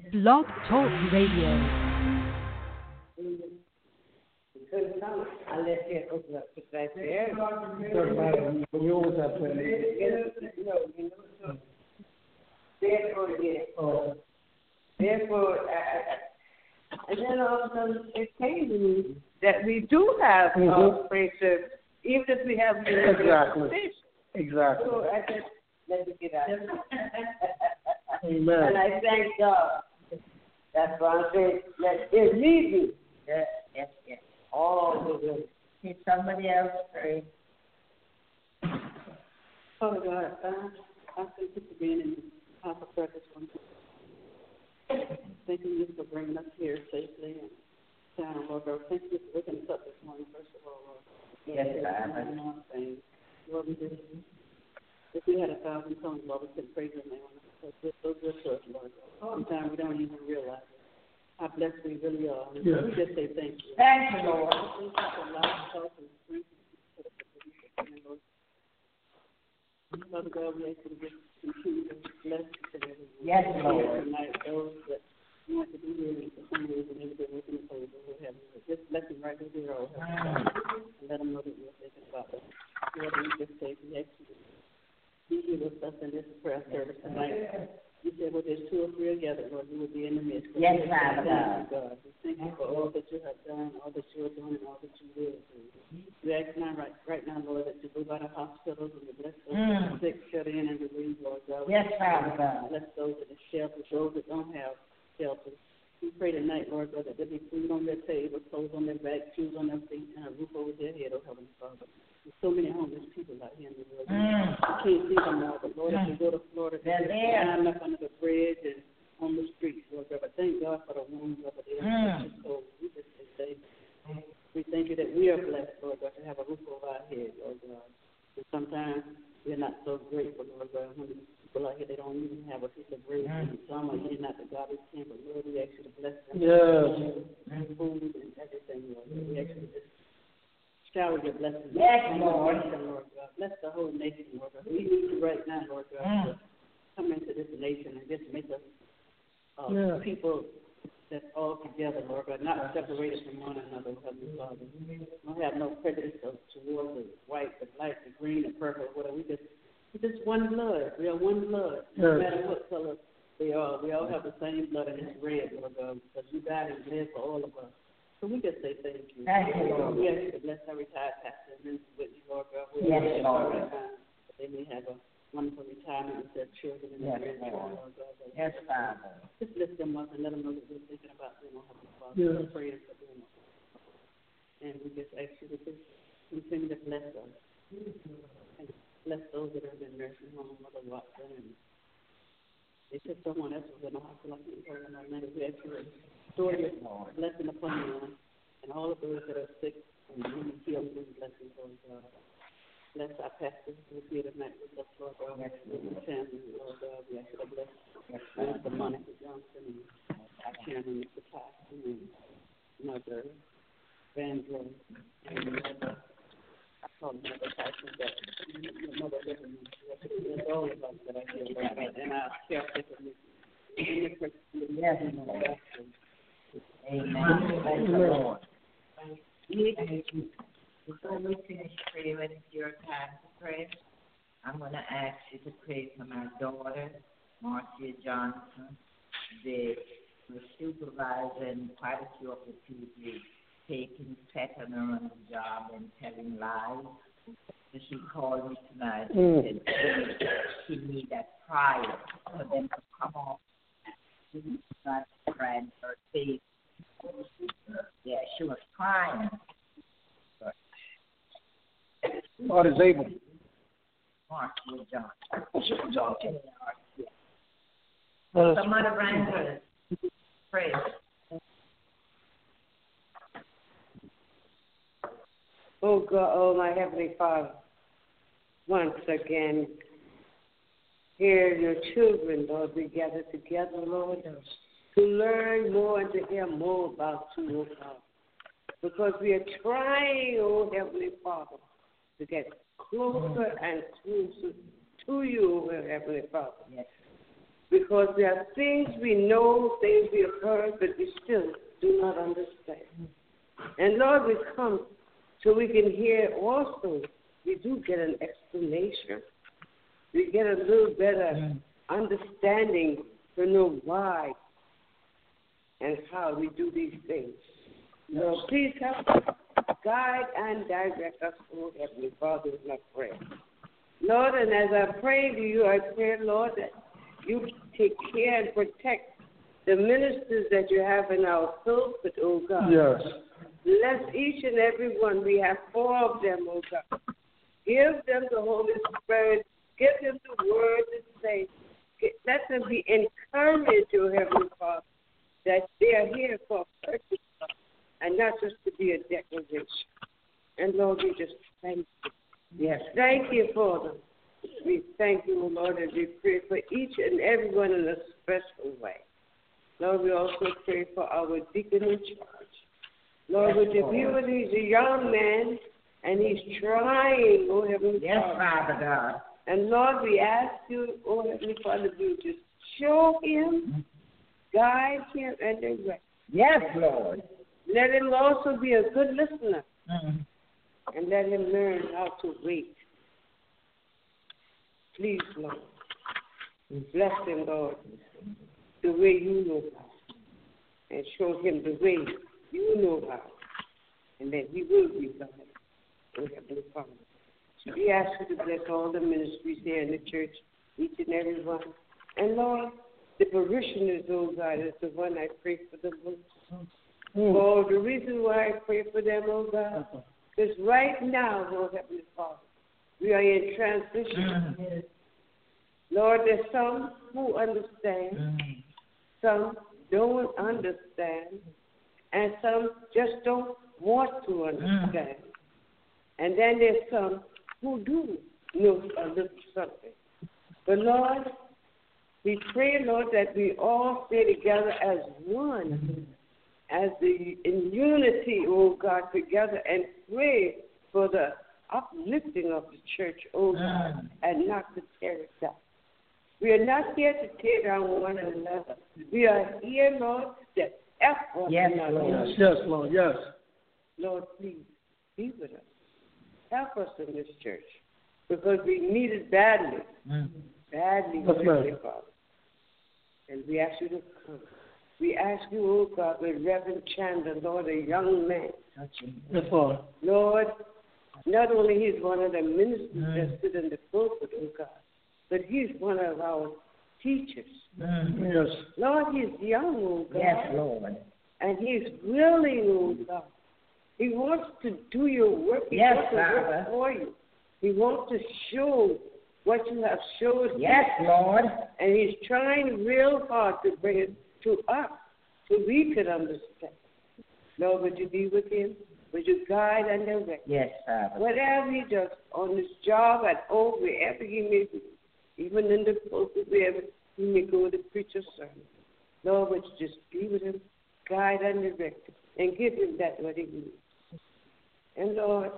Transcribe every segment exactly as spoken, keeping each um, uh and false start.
Blog Talk Radio. Unless you open up to right there. Doesn't matter. We always have plenty. No, you know, therefore, yes. Oh. Therefore, uh, and then all of a sudden it came to me that we do have mm-hmm. uh, praise service, even if we have exactly. Exactly. So I just let me get out. Amen. And I thank God. That's why I'm saying, let it lead me. Yes, yes, yes. All the way. Did somebody else pray? Father God, uh, I thank you for being in the house of prayer this one. Thank you for bringing us here safely and down, Lord God. Thank you for waking us up this morning, first of all, Lord. Yes, God. Lord, we just, if we had a thousand tongues, Lord, we couldn't praise your name. Because we're so good to us, Lord. Sometimes we don't even realize it. How blessed we really are. Yes. We just say thank you. Thank you, Lord. Thank you for allowing us to strength and Lord. Father God, we ask you to just continue to bless today. Yes, Lord. Tonight, those that want to be here for some reason, maybe they're working the table, we'll have just bless them right where they are. And let them know that we're thinking about them. Lord, we just say we ask you to be here with us in this prayer service tonight. You said, well, there's two or three together, Lord, you will be in the midst. Yes, Father God. God. We thank you for all that you have done, all that you are doing, and all that you will do. We ask now, right, right now, Lord, that you go by the hospitals and you bless those mm. sick, shut in, and relieve, Lord God. Yes, Father God. Bless those in the shelters, those that don't have shelters. We pray tonight, Lord God, that there be food on their table, clothes on their back, shoes on their feet, and a roof over their head, oh Heavenly Father. There's so many homeless people out here in the world. Mm. We can't see them all, but Lord, mm. if we go to Florida, they're lying up under the bridge and on the streets, Lord God. But thank God for the ones over there. Mm. So we just say thank you. We thank you that we are blessed, Lord God, to have a roof over our head, Lord God. And sometimes we're not so grateful, Lord God, when people out here, they don't even have a piece of bread. Mm. And some are eating out the garbage can, but Lord, we ask you to bless them. Yes. And food and everything, Lord God. We ask you to just shower your blessings. Yes, Lord. Lord God. Bless the whole nation, Lord God. We need you right now, Lord God, mm. to come into this nation and just make us uh, yeah. people that's all together, Lord God, not separated from one another, Heavenly Father. We don't have no prejudice towards the white, the black, the green, the purple, whatever. We just, we're just one blood. We are one blood. No yes. matter what color they are, we all have the same blood, and it's red, Lord God, because you died and bled for all of us. So we just say thank you. Thank you, Lord. We ask you to bless our retired pastors and with you, Lord God. We yes, Lord. That they may have a wonderful retirement with their children and yes, their grandchildren, Lord God. Yes, Father. Just lift them up and let them know that we're thinking about them, Heavenly Father. Yes. We're praying for them. And we just ask you to just continue to bless us. And bless those that are in the nursing home, Mother Watson, and they took someone else who was in the hospital. I can't tell them my name. We ask you to restore your blessing upon them and all of those that are sick and need healing and blessings, Lord God. Bless our pastors who are here tonight with us, Lord God. Yes, Lord. Family, Lord God. We ask you to bless yes, Mister Monica Johnson and our chairman, Mister Tyson, and Mother Vandra, and Mother, I call them Mother Tyson, but Mother Liverman. There's all of us that are here, Lord God, and our caretaker, Mister Yes, Lord. Amen. Thank you, Lord. Thank you. Before we finish praying, it's your time to pray. I'm going to ask you to pray for my daughter, Marcia Johnson, the, the supervisor and quite a few of the people taking, setting her on the job and telling lies. So she called me tonight and mm. said she needs a prayer for them to come off. She was not crying her face. Yeah, she was crying. God is able. Marcia Johnson. Marcia Johnson. Yeah. Somebody rang her. Pray. Oh God, oh my Heavenly Father, once again, here your children, Lord, we gather together, Lord, to learn more and to hear more about you, oh God. Because we are trying, oh Heavenly Father, to get closer and closer to you, oh Heavenly Father. Yes. because there are things we know, things we have heard, but we still do not understand. And Lord, we come so we can hear also. We do get an explanation. We get a little better understanding to know why and how we do these things. Lord, please help us, guide and direct us, oh Heavenly Father, in our prayer. Lord, and as I pray to you, I pray, Lord, that you take care and protect the ministers that you have in our pulpit, oh God. Yes. Bless each and every one. We have four of them, oh God. Give them the Holy Spirit. Give them the word to say. Let them be encouraged, oh Heavenly Father, that they are here for a purpose and not just to be a declaration. And Lord, we just thank you. Yes, thank you for them. We thank you, oh Lord, and we pray for each and every one in a special way. Lord, we also pray for our deacon in charge. Lord, would you be with him? He's a young man, and he's trying, oh Heavenly Yes, Father. Father God. And Lord, we ask you, oh Heavenly Father, to just show him, guide him, and direct. Yes, Lord. Let him also be a good listener, Mm-hmm. and let him learn how to wait. Please, Lord, bless him, Lord, the way you know how, and show him the way you know how, and that he will be God, oh Heavenly Father. We ask you to bless all the ministries here in the church, each and every one. And Lord, the parishioners, oh God, is the one I pray for the most. Mm. Oh, the reason why I pray for them, oh God, is right now, oh Heavenly Father, we are in transition. Mm-hmm. Lord, there's some who understand, Mm-hmm. some don't understand, and some just don't want to understand. Mm-hmm. And then there's some who do know a little something. But Lord, we pray, Lord, that we all stay together as one, mm-hmm. as the in unity, oh God, together and pray for the uplifting of the church, oh God, mm-hmm. and not to tear it down. We are not here to tear down one another. We are here, Lord, to help one yes, another. Lord. Yes, Lord, yes. Lord, please be with us. Help us in this church, because we need it badly, mm-hmm. badly, Yes, Heavenly Father. And we ask you to come. We ask you, oh God, with Reverend Chandler, Lord, a young man. Yes, Lord. Lord, not only he's one of the ministers mm. that sit in the pulpit, oh God, but he's one of our teachers. Mm. Yes. Lord, he's young, oh God. Yes, Lord. And he's willing, oh God. He wants to do your work. He yes, wants to Father. work for you. He wants to show what you have showed him. Yes, Lord. And he's trying real hard to bring it to us so we could understand. Lord, would you be with him? Would you guide and direct? Yes, Father. Whatever he does on his job, at home, wherever he may be, even in the pulpit, wherever he may go to preach a sermon. Lord, would you just be with him, guide and direct him, and give him that what he needs. And Lord,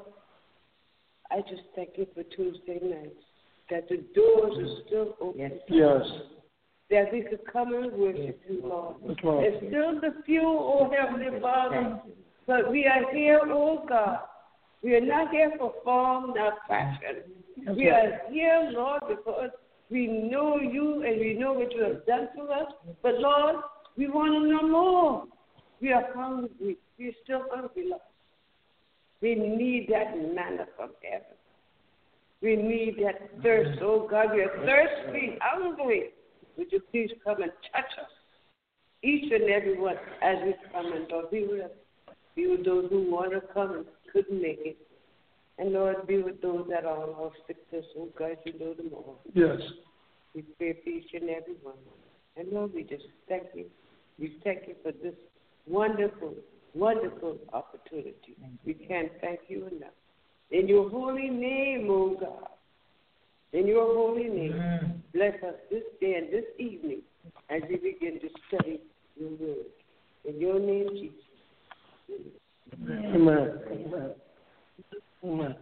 I just thank you for Tuesday nights, that the doors are still open. Yes. Yes. That we could come and worship you, Lord. Yes, Lord. There's still the few, oh Heavenly Father, but we are here, oh God. We are not here for form, not fashion. Yes, we Lord. are here, Lord, because we know you and we know what you have done to us. But Lord, we want to know more. We are hungry. We are still hungry, Lord. We need that manna from heaven. We need that thirst, oh God. We are thirsty, hungry. Would you please come and touch us, each and every one, as we come, and Lord, be with us. Be with those who want to come and couldn't make it. And Lord, be with those that are on our sick list, oh God, you know them all. Yes. We pray for each and every one. And Lord, we just thank you. We thank you for this wonderful, wonderful opportunity. We can't thank you enough. In your holy name, oh God. In your holy name, mm. bless us this day and this evening as we begin to study your word. In your name, Jesus. Amen. Amen. Amen.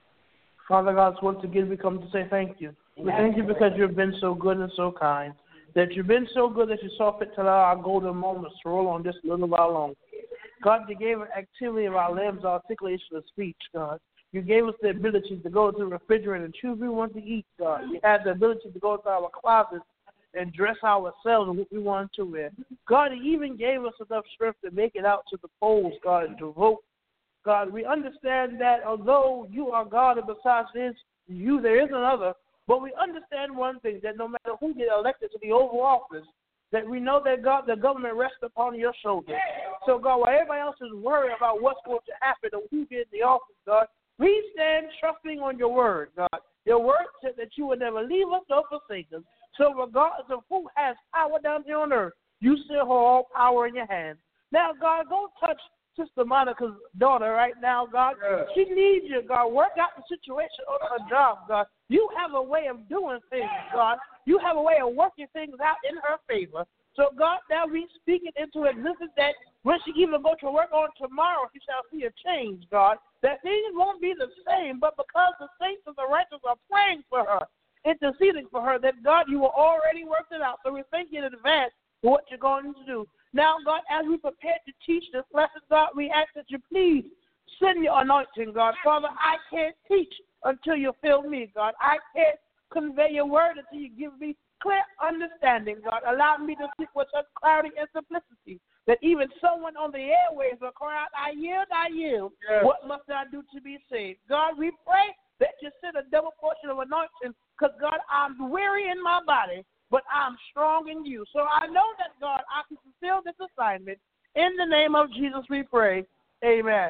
Father God, once again we come to say thank you. We thank you because you've been so good and so kind. that you've been so good that you saw fit to allow our golden moments to roll on just a little while longer. God, you gave us activity of our limbs, articulation of speech, God. You gave us the ability to go to the refrigerator and choose what we want to eat, God. You had the ability to go to our closets and dress ourselves in what we wanted to wear. God, you even gave us enough strength to make it out to the polls, God, and to vote. God, we understand that although you are God and besides this, you, there is another, but we understand one thing, that no matter who gets elected to the Oval Office, that we know that, God, the government rests upon your shoulders. So, God, while everybody else is worried about what's going to happen or who gets the office, God, we stand trusting on your word, God. Your word said that you would never leave us nor forsake us. So regardless of who has power down here on earth, you still hold all power in your hands. Now, God, go touch Sister Monica's daughter right now, God. Yes. She needs you, God. Work out the situation on her job, God. You have a way of doing things, God. You have a way of working things out in her favor. So, God, now we speak it into existence that when she even go to work on tomorrow, she shall see a change, God. That things won't be the same, but because the saints of the righteous are praying for her, interceding for her, that, God, you will already work it out. So we thank you in advance for what you're going to do. Now, God, as we prepare to teach this lesson, God, we ask that you please send your anointing, God. Father, I can't teach until you fill me, God. I can't convey your word until you give me clear understanding, God. Allow me to speak with such clarity and simplicity that even someone on the airways will cry out, I yield, I yield. Yes. What must I do to be saved? God, we pray that you send a double portion of anointing because, God, I'm weary in my body, but I'm strong in you. So I know that, God, I can fulfill this assignment. In the name of Jesus we pray. Amen.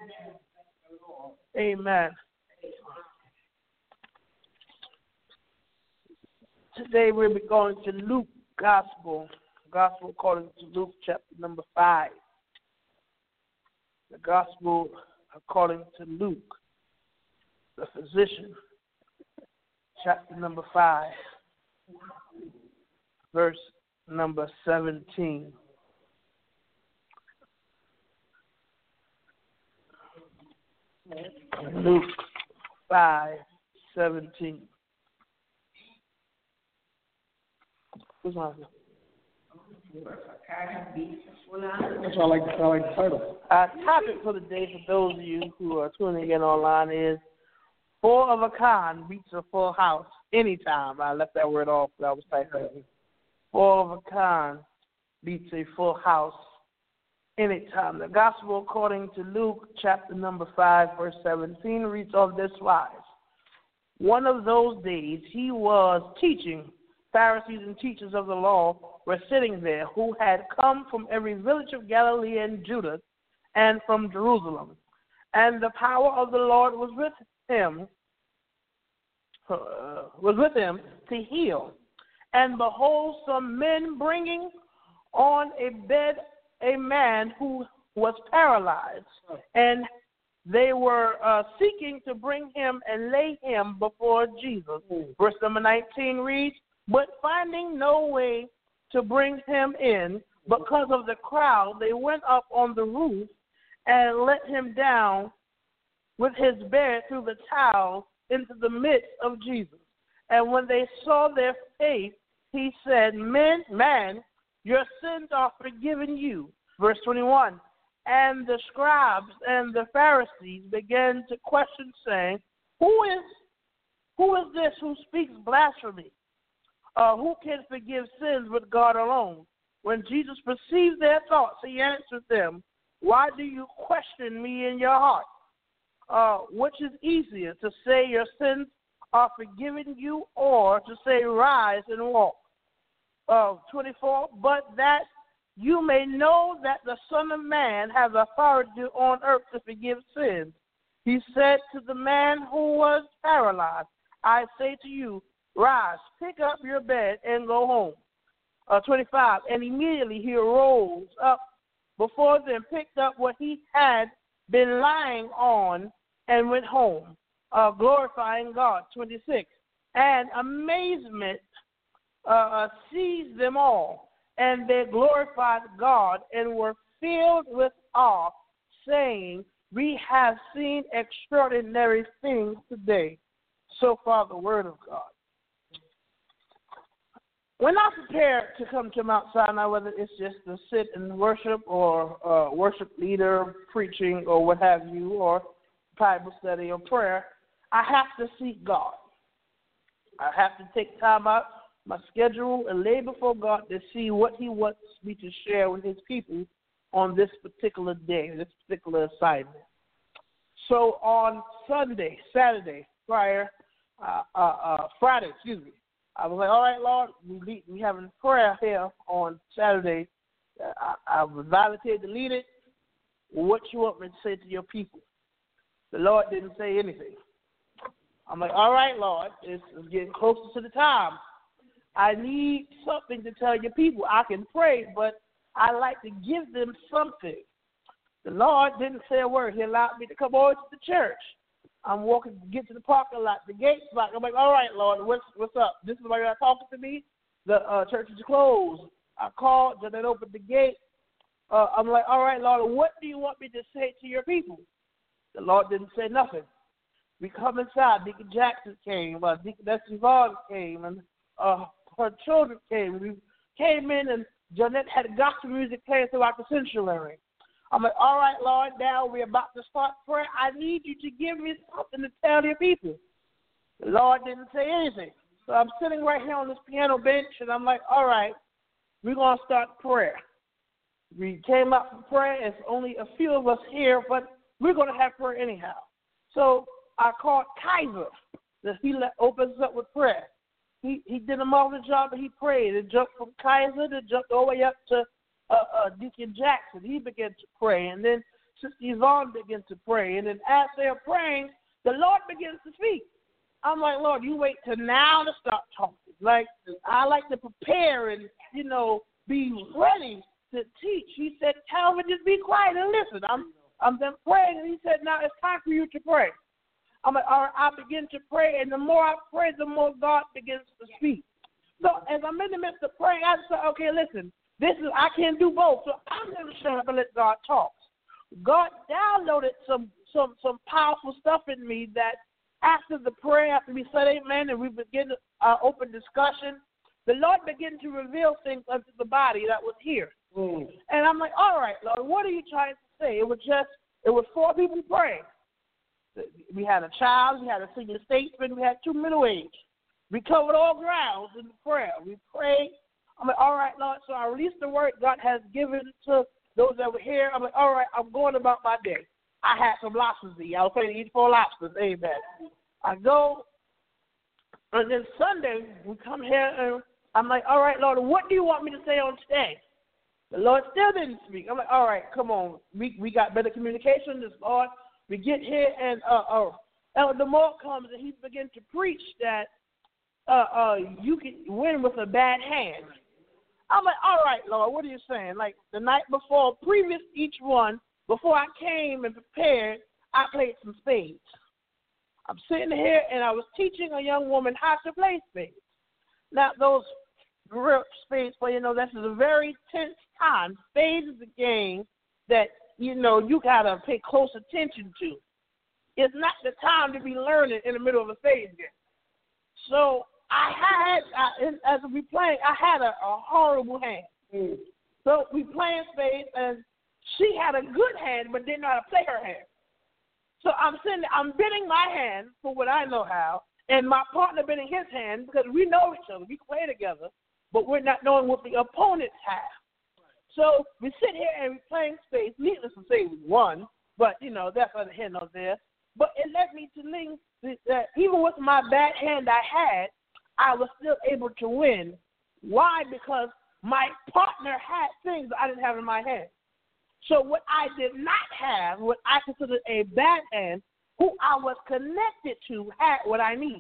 Amen. Today we'll be going to Luke Gospel, Gospel according to Luke chapter number five. The Gospel according to Luke, the physician, chapter number five, verse number seventeen. Luke five, seventeen. Who's on here? That's why I like, I like the title. Our topic for the day, for those of you who are tuning in online, is four of a kind beats a full house anytime. I left that word off, but I was typing. Four of a kind beats a full house anytime. The Gospel according to Luke, chapter number five, verse seventeen, reads of this wise. One of those days he was teaching. Pharisees and teachers of the law were sitting there, who had come from every village of Galilee and Judah and from Jerusalem. And the power of the Lord was with him, uh, was with him to heal. And behold, some men bringing on a bed a man who was paralyzed, and they were uh, seeking to bring him and lay him before Jesus. Verse number nineteen reads, but finding no way to bring him in because of the crowd, they went up on the roof and let him down with his bed through the tiles into the midst of Jesus. And when they saw their faith, he said, Men, man, your sins are forgiven you. Verse twenty-one, and the scribes and the Pharisees began to question, saying, Who is who is this who speaks blasphemy? Uh, who can forgive sins but God alone? When Jesus perceived their thoughts, he answered them, Why do you question me in your heart? Uh, which is easier, to say your sins are forgiven you, or to say rise and walk? Uh, twenty-four, but that you may know that the Son of Man has authority on earth to forgive sins. He said to the man who was paralyzed, I say to you, rise, pick up your bed, and go home. Uh, twenty-five, and immediately he arose up before them, picked up what he had been lying on, and went home, uh, glorifying God. twenty-six, and amazement uh, seized them all, and they glorified God and were filled with awe, saying, We have seen extraordinary things today. So far, the word of God. when I prepare to come to Mount Sinai, whether it's just to sit and worship or uh, worship leader preaching or what have you, or Bible study or prayer, I have to seek God. I have to take time out my schedule and lay before God to see what he wants me to share with his people on this particular day, this particular assignment. So on Sunday, Saturday, prior, uh, uh, uh, Friday, excuse me, I was like, all right, Lord, we lead, we having prayer here on Saturday. I, I was volunteered to lead it. What you want me to say to your people? The Lord didn't say anything. I'm like, all right, Lord, it's, it's getting closer to the time. I need something to tell your people. I can pray, but I like to give them something. The Lord didn't say a word. He allowed me to come over to the church. I'm walking to get to the parking lot. The gate's locked. I'm like, all right, Lord, what's what's up? This is why you're not talking to me. The uh, church is closed. I called, and then opened the gate. Uh, I'm like, all right, Lord, what do you want me to say to your people? The Lord didn't say nothing. We come inside. Deacon Jackson came. Uh, Deacon Destiny Vaughn came, and uh, her children came. We came in, and Jeanette had gospel music playing throughout the sanctuary. I'm like, all right, Lord, now we're about to start prayer. I need you to give me something to tell your people. The Lord didn't say anything. So I'm sitting right here on this piano bench, and I'm like, all right, we're going to start prayer. We came up for prayer. It's only a few of us here, but we're going to have prayer anyhow. So I called Kaiser. He let, opens up with prayer. He he did a marvelous job, and he prayed. It jumped from Kaiser to jumped all the way up to Uh, uh, Deacon Jackson. He began to pray, and then Sister Yvonne began to pray, and then as they're praying, the Lord begins to speak. I'm like, Lord, you wait till now to start talking. Like, I like to prepare and, you know, be ready to teach. He said, Calvin, just be quiet and listen. I'm I'm then praying, and he said, now it's time for you to pray. I'm like, all right, I begin to pray, and the more I pray, the more God begins to speak. So as I'm in the midst of praying, I said, okay, listen, This is I can't do both, so I'm going to shut up and let God talk. God downloaded some some some powerful stuff in me that after the prayer, after we said amen and we begin our uh, open discussion, the Lord began to reveal things unto the body that was here. Mm. And I'm like, all right, Lord, what are you trying to say? It was just, it was four people praying. We had a child, we had a senior statesman, we had two middle-aged. We covered all grounds in the prayer. We prayed. I'm like, all right, Lord, so I released the word God has given to those that were here. I'm like, all right, I'm going about my day. I had some lobsters to eat. I was planning to eat four lobsters. Amen. I go, and then Sunday, we come here, and I'm like, all right, Lord, what do you want me to say on today? The Lord still didn't speak. I'm like, all right, come on. We we got better communication. This Lord, we get here, and uh, uh, Elder Moore comes, and he begins to preach that uh, uh, you can win with a bad hand. I'm like, all right, Lord, what are you saying? Like the night before, previous each one, before I came and prepared, I played some spades. I'm sitting here, and I was teaching a young woman how to play spades. Now, those real spades, well, you know, this is a very tense time. Spades is a game that, you know, you got to pay close attention to. It's not the time to be learning in the middle of a spades game. So I had, I, as we playing, I had a, a horrible hand. Mm. So we playing spades, and she had a good hand, but didn't know how to play her hand. So I'm sitting there, I'm bidding my hand for what I know how, and my partner bidding his hand because we know each other. We play together, but we're not knowing what the opponents have. So we sit here and we're playing spades. Needless to say, we won, but, you know, that's other hand over there. But it led me to link that even with my bad hand I had, I was still able to win. Why? Because my partner had things I didn't have in my hand. So what I did not have, what I considered a bad hand, who I was connected to had what I need.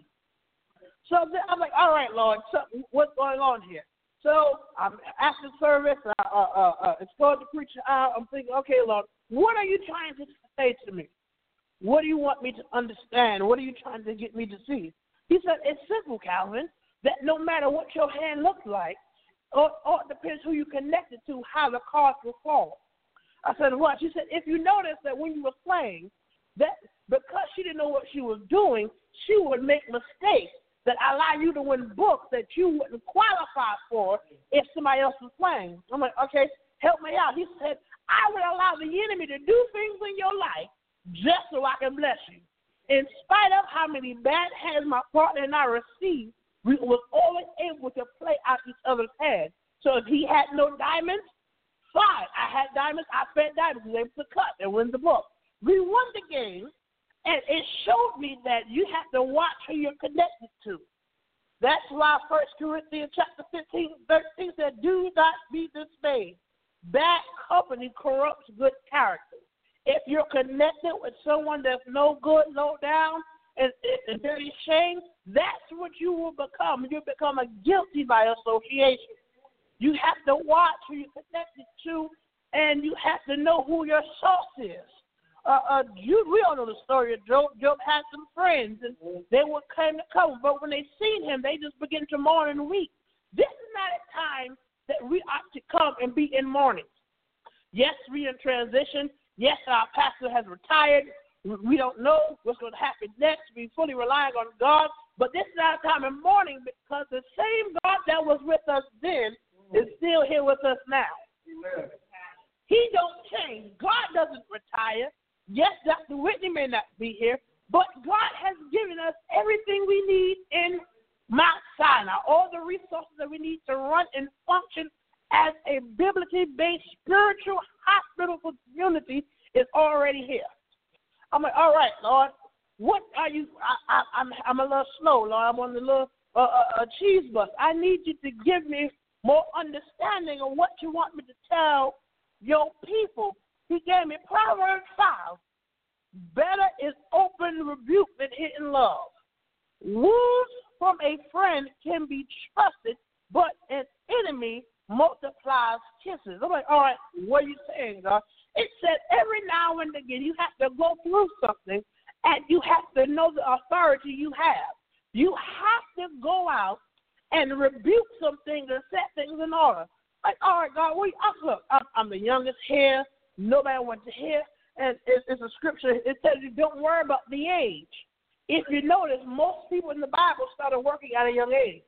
So then I'm like, all right, Lord, so what's going on here? So I'm after service, uh, uh, uh, uh, it's called the preacher out. I'm thinking, okay, Lord, what are you trying to say to me? What do you want me to understand? What are you trying to get me to see? He said, it's simple, Calvin, that no matter what your hand looks like, or, or it depends who you connected to, how the cards will fall. I said, what? She said, if you notice that when you were playing, that because she didn't know what she was doing, she would make mistakes that allow you to win books that you wouldn't qualify for if somebody else was playing. I'm like, okay, help me out. He said, I would allow the enemy to do things in your life just so I can bless you. In spite of how many bad hands my partner and I received, we was always able to play out each other's hands. So if he had no diamonds, fine. I had diamonds, I fed diamonds. He was able to cut and win the book. We won the game, and it showed me that you have to watch who you're connected to. That's why First Corinthians chapter fifteen, thirteen said, do not be dismayed. Bad company corrupts good character. If you're connected with someone that's no good, low down, and, and dirty shame, that's what you will become. You become a guilty by association. You have to watch who you're connected to, and you have to know who your source is. Uh, uh, Jude, we all know the story of Job. Job had some friends, and they would come to cover, but when they seen him, they just begin to mourn and weep. This is not a time that we ought to come and be in mourning. Yes, we're in transition. Yes, our pastor has retired. We don't know what's going to happen next. We fully relying on God. But this is not a time of mourning because the same God that was with us then is still here with us now. Amen. He don't change. God doesn't retire. Yes, Doctor Whitney may not be here, but God has given us everything we need in Mount Sinai, all the resources that we need to run and function as a biblically based spiritual hospital for community is already here. I'm like, all right, Lord, what are you? I, I, I'm I'm a little slow, Lord. I'm on the little uh, uh, cheese bus. I need you to give me more understanding of what you want me to tell your people. He gave me Proverbs five. Better is open rebuke than hidden love. Wounds from a friend can be trusted, but an enemy multiplies kisses. I'm like, all right, what are you saying, God? It said every now and again you have to go through something, and you have to know the authority you have. You have to go out and rebuke some things and set things in order. Like, all right, God, what you, look, I'm, I'm the youngest here. Nobody wants to hear. And it's, it's a scripture. It tells you don't worry about the age. If you notice, most people in the Bible started working at a young age.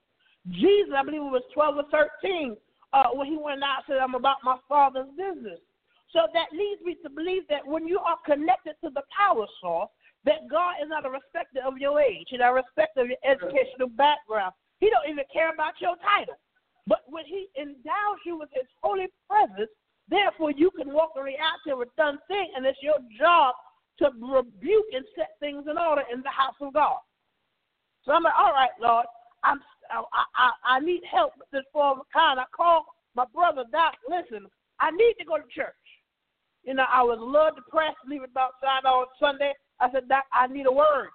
Jesus, I believe it was twelve or thirteen, uh, when he went out and said, I'm about my Father's business. So that leads me to believe that when you are connected to the power source, that God is not a respecter of your age. He's not a respecter of your educational background. He don't even care about your title. But when he endows you with his holy presence, therefore you can walk the reality of a done thing, and it's your job to rebuke and set things in order in the house of God. So I'm like, all right, Lord, I'm, I, I, I need help with this form of kind. I called my brother, Doc, listen, I need to go to church. You know, I was a little depressed, leaving outside on Sunday. I said, Doc, I need a word.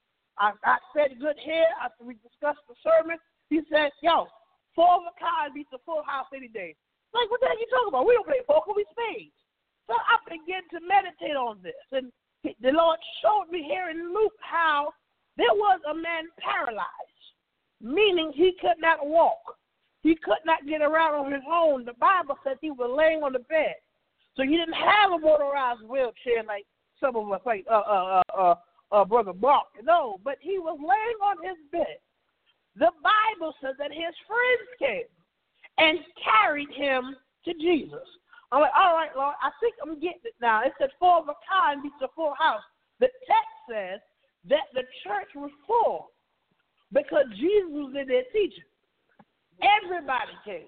I, I said good here. After we discussed the sermon, he said, yo, four of a kind beats a full house any day. Like, what the heck are you talking about? We don't play poker, we spades. So I began to meditate on this. And the Lord showed me here in Luke how there was a man paralyzed, meaning he could not walk. He could not get around on his own. The Bible says he was laying on the bed. So he didn't have a motorized wheelchair like some of us, like uh, uh, uh, uh, uh, Brother Mark. No, but he was laying on his bed. The Bible says that his friends came and carried him to Jesus. I'm like, all right, Lord, I think I'm getting it now. It said four of a kind beats a full house. The text says that the church was full because Jesus was in there teaching. Everybody came.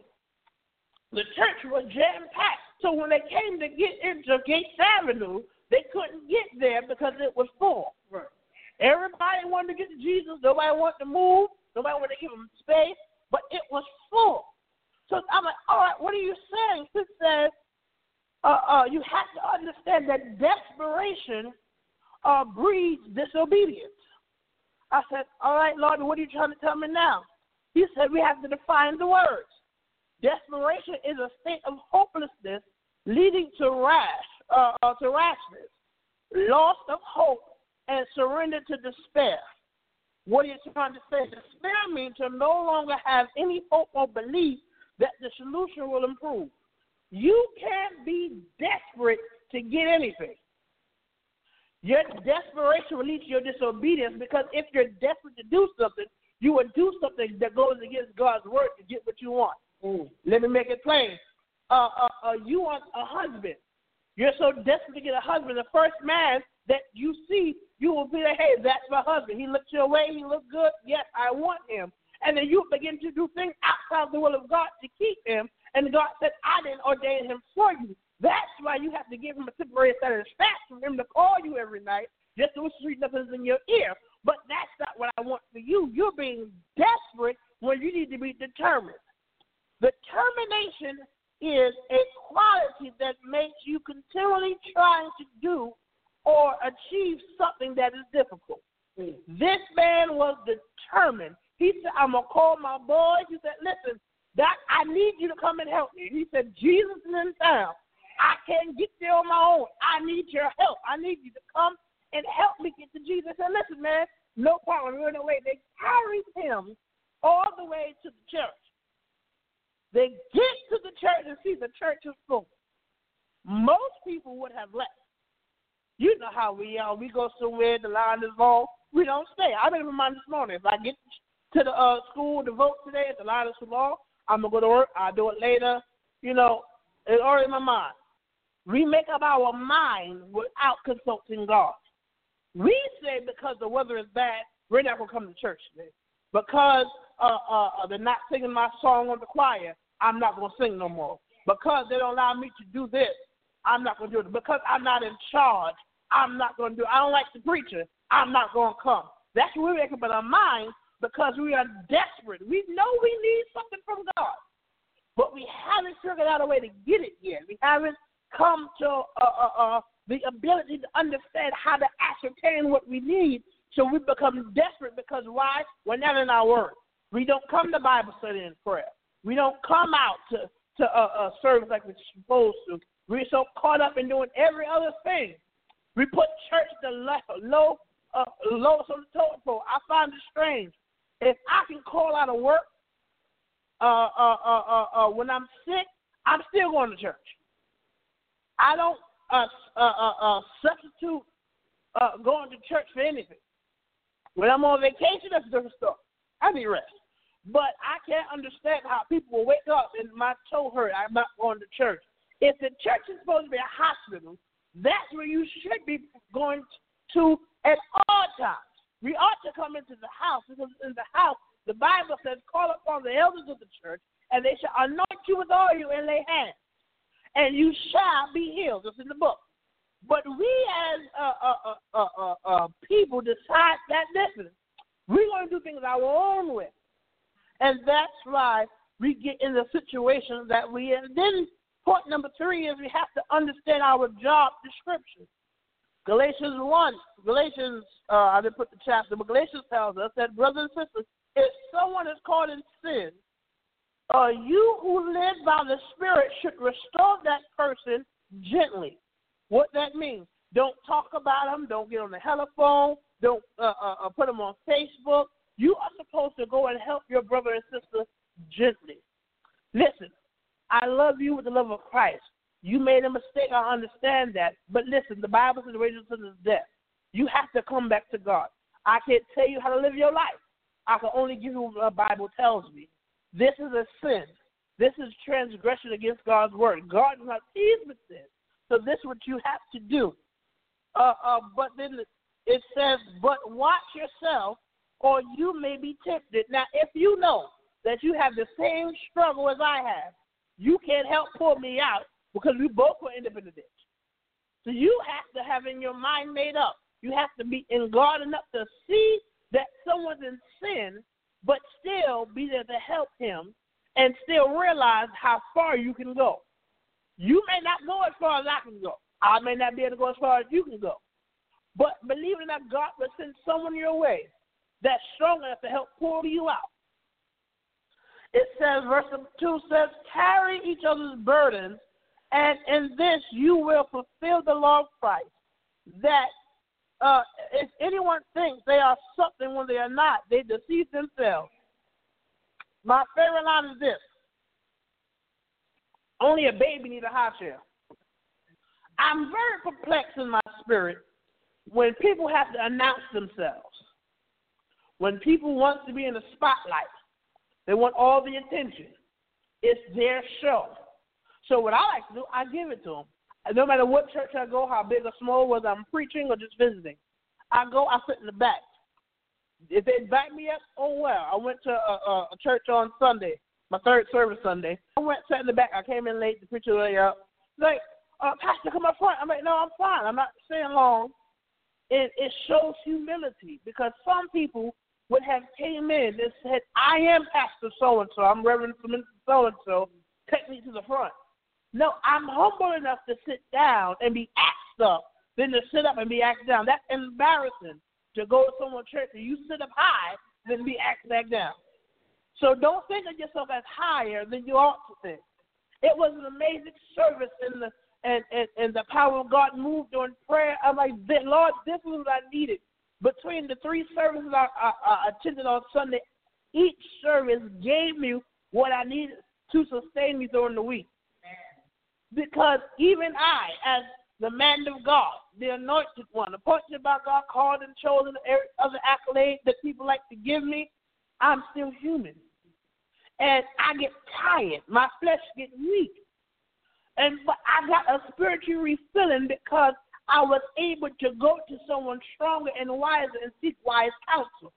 The church was jam-packed. So when they came to get into Gates Avenue, they couldn't get there because it was full. Right. Everybody wanted to get to Jesus. Nobody wanted to move. Nobody wanted to give him space. But it was full. So I'm like, all right, what are you saying? It says uh, uh, you have to understand that desperation uh, breeds disobedience. I said, all right, Lord, what are you trying to tell me now? He said we have to define the words. Desperation is a state of hopelessness leading to rash, uh, uh, to rashness, loss of hope, and surrender to despair. What are you trying to say? Despair means to no longer have any hope or belief that the solution will improve. You can't be desperate to get anything. Your desperation will lead to your disobedience because if you're desperate to do something, you would do something that goes against God's word to get what you want. Mm. Let me make it plain. Uh, uh, uh, you want a husband. You're so desperate to get a husband. The first man that you see, you will be like, hey, that's my husband. He looks your way. He looks good. Yes, I want him. And then you begin to do things outside the will of God to keep him. And God said, I didn't ordain him for you. That's why you have to give him a temporary satisfaction for him to call you every night just to sweet nothing's in your ear. But that's not what I want for you. You're being desperate when you need to be determined. Determination is a quality that makes you continually trying to do or achieve something that is difficult. Mm. This man was determined. He said, I'm going to call my boys. He said, listen, Doc, I need you to come and help me. He said, Jesus is in town. I can't get there on my own. I need your help. I need you to come and help me get to Jesus. I said, listen, man, no problem. We're in the way. They carried him all the way to the church. They get to the church and see the church is full. Most people would have left. You know how we are. We go somewhere, the line is long. We don't stay. I made up my mind this morning. If I get to the uh, school to vote today, if the line is too long, I'm going to go to work. I'll do it later. You know, it's already in my mind. We make up our mind without consulting God. We say because the weather is bad, we're not going to come to church today. Because uh, uh, they're not singing my song on the choir, I'm not going to sing no more. Because they don't allow me to do this, I'm not going to do it. Because I'm not in charge, I'm not going to do it. I don't like the preacher, I'm not going to come. That's what we make up in our mind because we are desperate. We know we need something from God, but we haven't figured out a way to get it yet. We haven't come to uh, uh, uh, the ability to understand how to ascertain what we need, so we become desperate because why? We're not in our word. We don't come to Bible study and prayer. We don't come out to, to uh, uh, service like we're supposed to. We're so caught up in doing every other thing. We put church the low, uh, lowest on the totem pole. I find it strange. If I can call out of work uh, uh, uh, uh, uh, when I'm sick, I'm still going to church. I don't uh, uh, uh, uh, substitute uh, going to church for anything. When I'm on vacation, that's a different story. I need rest. But I can't understand how people will wake up and my toe hurt. I'm not going to church. If the church is supposed to be a hospital, that's where you should be going to at all times. We ought to come into the house because in the house, the Bible says, call upon the elders of the church, and they shall anoint you with oil and lay hands, and you shall be healed. It's in the book. But we as uh, uh, uh, uh, uh, people decide that, listen, we're going to do things our own way. And that's why we get in the situation that we in. Then point number three is we have to understand our job description. Galatians one, Galatians, uh, I didn't put the chapter, but Galatians tells us that, brothers and sisters, if someone is caught in sin, uh, you who live by the Spirit should restore that person gently. What that means, don't talk about them, don't get on the telephone, don't uh, uh, put them on Facebook. You are supposed to go and help your brother and sister gently. Listen, I love you with the love of Christ. You made a mistake, I understand that. But listen, the Bible says the wages of sin is death. You have to come back to God. I can't tell you how to live your life. I can only give you what the Bible tells me. This is a sin. This is transgression against God's word. God is not pleased with this. So this is what you have to do. Uh, uh, but then it says, but watch yourself, or you may be tempted. Now, if you know that you have the same struggle as I have, you can't help pull me out because we both will end up in the ditch. So you have to have in your mind made up. You have to be in God enough to see that someone's in sin, but still be there to help him and still realize how far you can go. You may not go as far as I can go. I may not be able to go as far as you can go. But believe it or not, God will send someone your way that's strong enough to help pull you out. It says, verse two says, carry each other's burdens, and in this you will fulfill the law of Christ, that uh, if anyone thinks they are something when they are not, they deceive themselves. My favorite line is this: only a baby needs a high chair. I'm very perplexed in my spirit when people have to announce themselves. when people want to be in the spotlight, they want all the attention. It's their show. So what I like to do, I give it to them. And no matter what church I go, how big or small, whether I'm preaching or just visiting, I go, I sit in the back. If they invite me up, oh well. I went to a, a, a church on Sunday, my third service Sunday. I went, sat in the back. I came in late. The preacher was up. Like, uh, Pastor, come up front. I'm like, no, I'm fine. I'm not staying long. It, it shows humility because some people would have came in and said, I am Pastor so-and-so. I'm Reverend so-and-so. Take me to the front. No, I'm humble enough to sit down and be asked up than to sit up and be asked down. That's embarrassing to go to someone's church and you sit up high than be asked back down. So don't think of yourself as higher than you ought to think. It was an amazing service, and the and, and, and the power of God moved during prayer. I'm like, Lord, this is what I needed. Between the three services I, I, I attended on Sunday, each service gave me what I needed to sustain me during the week. Because even I, as the man of God, the anointed one, appointed by God, called and chosen, every other accolade that people like to give me, I'm still human. And I get tired. My flesh gets weak. And but I got a spiritual refilling because I was able to go to someone stronger and wiser and seek wise counsel.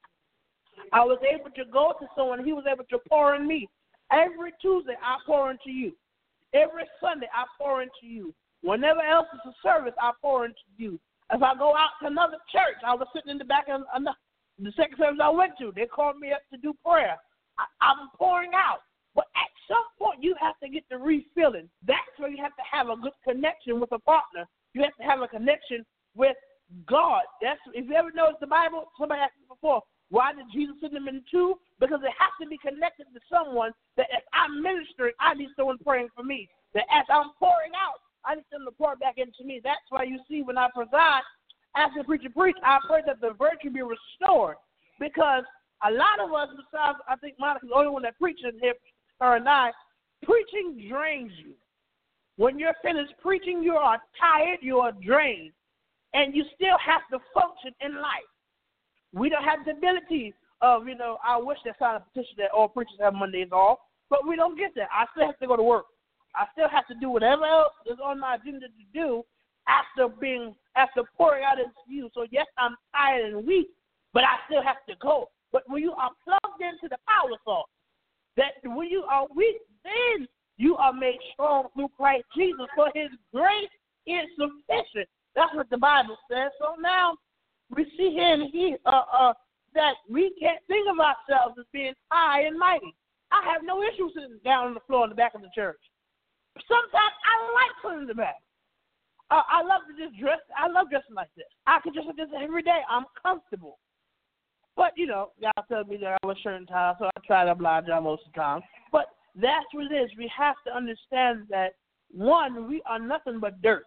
I was able to go to someone, he was able to pour in me. Every Tuesday, I pour into you. Every Sunday, I pour into you. Whenever else is a service, I pour into you. If I go out to another church, I was sitting in the back of the second service I went to. They called me up to do prayer. I, I'm pouring out. But at some point, you have to get the refilling. That's where you have to have a good connection with a partner. You have to have a connection with God. That's if you ever noticed the Bible, somebody asked me before, why did Jesus send them in two? Because it has to be connected to someone that if I'm ministering, I need someone praying for me. That as I'm pouring out, I need them to pour back into me. That's why you see when I preside, as the preacher preach, I pray that the virtue be restored. Because a lot of us, besides I think Monica's the only one that preaches here, her and I, preaching drains you. When you're finished preaching, you are tired, you are drained, and you still have to function in life. We don't have the ability of, you know, I wish they signed a petition that all preachers have Mondays off, but we don't get that. I still have to go to work. I still have to do whatever else is on my agenda to do after being, after pouring out into you. So, yes, I'm tired and weak, but I still have to go. But when you are plugged into the power source, that when you are weak, then you are made strong through Christ Jesus, for his grace is sufficient. That's what the Bible says. So now we see here and here uh, uh, that we can't think of ourselves as being high and mighty. I have no issue sitting down on the floor in the back of the church. Sometimes I like sitting in the back. Uh, I love to just dress. I love dressing like this. I can dress like this every day. I'm comfortable. But, you know, y'all tell me that I was shirt and tie, so I try to oblige y'all most of the time. But that's what it is. We have to understand that, one, we are nothing but dirt.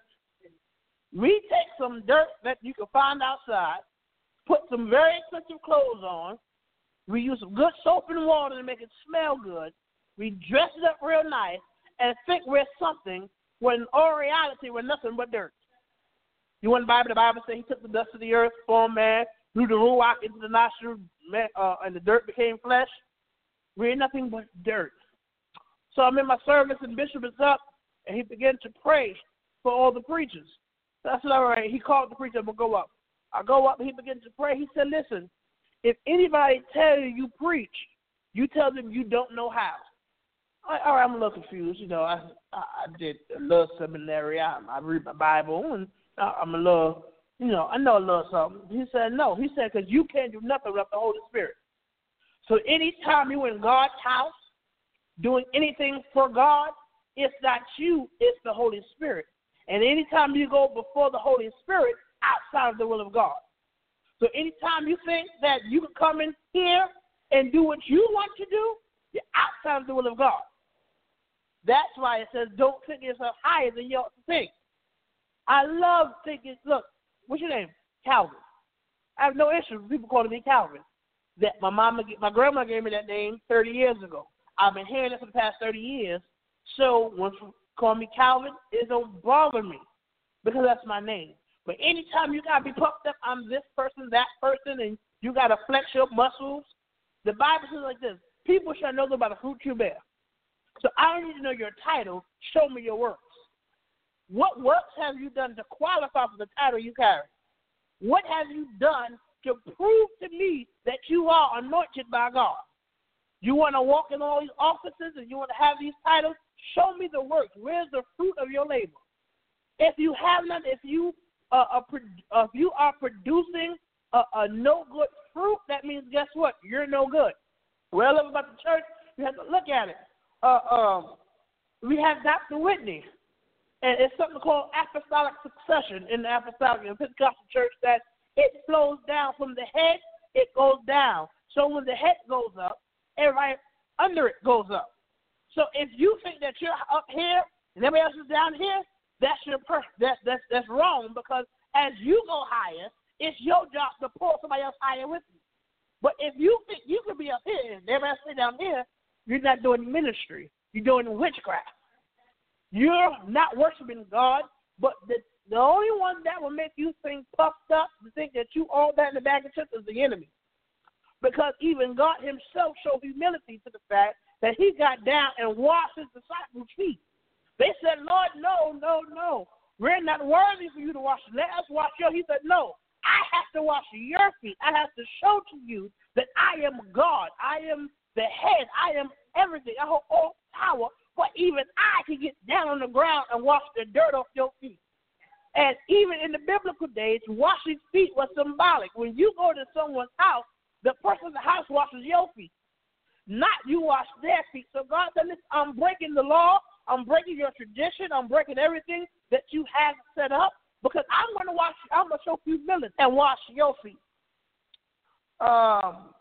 We take some dirt that you can find outside, put some very expensive clothes on, we use some good soap and water to make it smell good, we dress it up real nice, and think we're something when in all reality we're nothing but dirt. You want the Bible? The Bible says he took the dust of the earth, formed man, blew the ruach into the nostril, uh, and the dirt became flesh. We're nothing but dirt. So I'm in my service, and Bishop is up, and he began to pray for all the preachers. That's all right. He called the preacher, but go up. I go up, and he began to pray. He said, listen, if anybody tells you you preach, you tell them you don't know how. All right, all right, I'm a little confused. You know, I I, I did a little seminary. I, I read my Bible, and I'm a little, you know, I know a little something. He said, no. He said, because you can't do nothing without the Holy Spirit. So anytime you're in God's house, doing anything for God, it's not you, it's the Holy Spirit. And anytime you go before the Holy Spirit, outside of the will of God. So anytime you think that you can come in here and do what you want to do, you're outside of the will of God. That's why it says don't think yourself higher than you ought to think. I love thinking, look, what's your name? Calvin. I have no issue with people calling me Calvin. That my mama, my grandma gave me that name thirty years ago. I've been hearing it for the past thirty years. So when you call me Calvin, it don't bother me because that's my name. But anytime you got to be puffed up, I'm this person, that person, and You got to flex your muscles. The Bible says like this, people shall know by the fruit you bear. So I don't need to know your title. Show me your works. What works have you done to qualify for the title you carry? What have you done to prove to me that you are anointed by God? You want to walk in all these offices and you want to have these titles? Show me the works. Where's the fruit of your labor? If you have none, if you uh, are, uh, if you are producing a, a no good fruit, that means guess what? You're no good. Well, about the church, you have to look at it. Uh, um, we have Doctor Whitney, and it's something called apostolic succession in the apostolic and Pentecostal church that it flows down from the head, it goes down. So when the head goes up, everybody under it goes up. So if you think that you're up here and everybody else is down here, that's your per- that, that's that's wrong, because as you go higher, it's your job to pull somebody else higher with you. But if you think you could be up here and everybody else stay down here, you're not doing ministry. You're doing witchcraft. You're not worshiping God, but the the only one that will make you think puffed up, to think that you all that in the bag of chips, is the enemy. Because even God himself showed humility to the fact that he got down and washed his disciples' feet. They said, Lord, no, no, no. We're not worthy for you to wash. Let us wash your feet. He said, no, I have to wash your feet. I have to show to you that I am God. I am the head. I am everything. I hold all power. But even I can get down on the ground and wash the dirt off your feet. And even in the biblical days, washing feet was symbolic. When you go to someone's house, the person in the house washes your feet, not you wash their feet. So God said, listen, I'm breaking the law. I'm breaking your tradition. I'm breaking everything that you have set up, because I'm going to wash. I'm going to show humility and wash your feet. Um,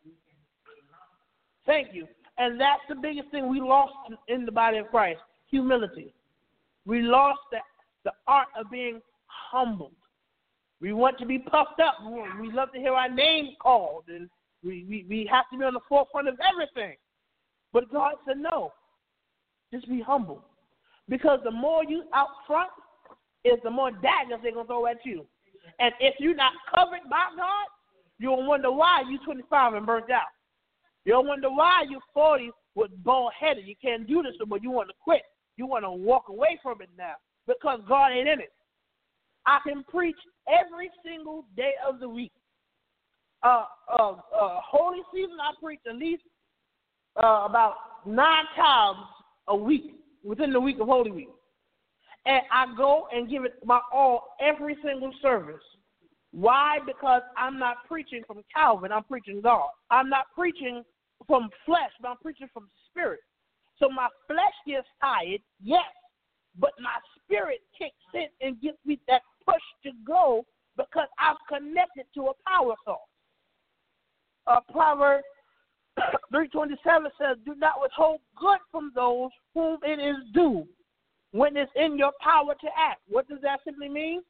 thank you. And that's the biggest thing we lost in the body of Christ, humility. We lost the, the art of being humbled. We want to be puffed up. We love to hear our name called, and we, we, we have to be on the forefront of everything. But God said, no, just be humble. Because the more you out front is the more daggers they're going to throw at you. And if you're not covered by God, you'll wonder why you're twenty-five and burnt out. You'll wonder why you're forty with bald-headed. You can't do this anymore. You want to quit. You want to walk away from it now because God ain't in it. I can preach every single day of the week. Uh, uh, uh, holy season, I preach at least uh, about nine times a week within the week of Holy Week. And I go and give it my all every single service. Why? Because I'm not preaching from Calvin. I'm preaching God. I'm not preaching from flesh, but I'm preaching from spirit. So my flesh gets tired, yes, but my spirit kicks in and gives me that push to go because I'm connected to a power source. Uh, Proverbs three twenty-seven says, do not withhold good from those whom it is due when it's in your power to act. What does that simply mean?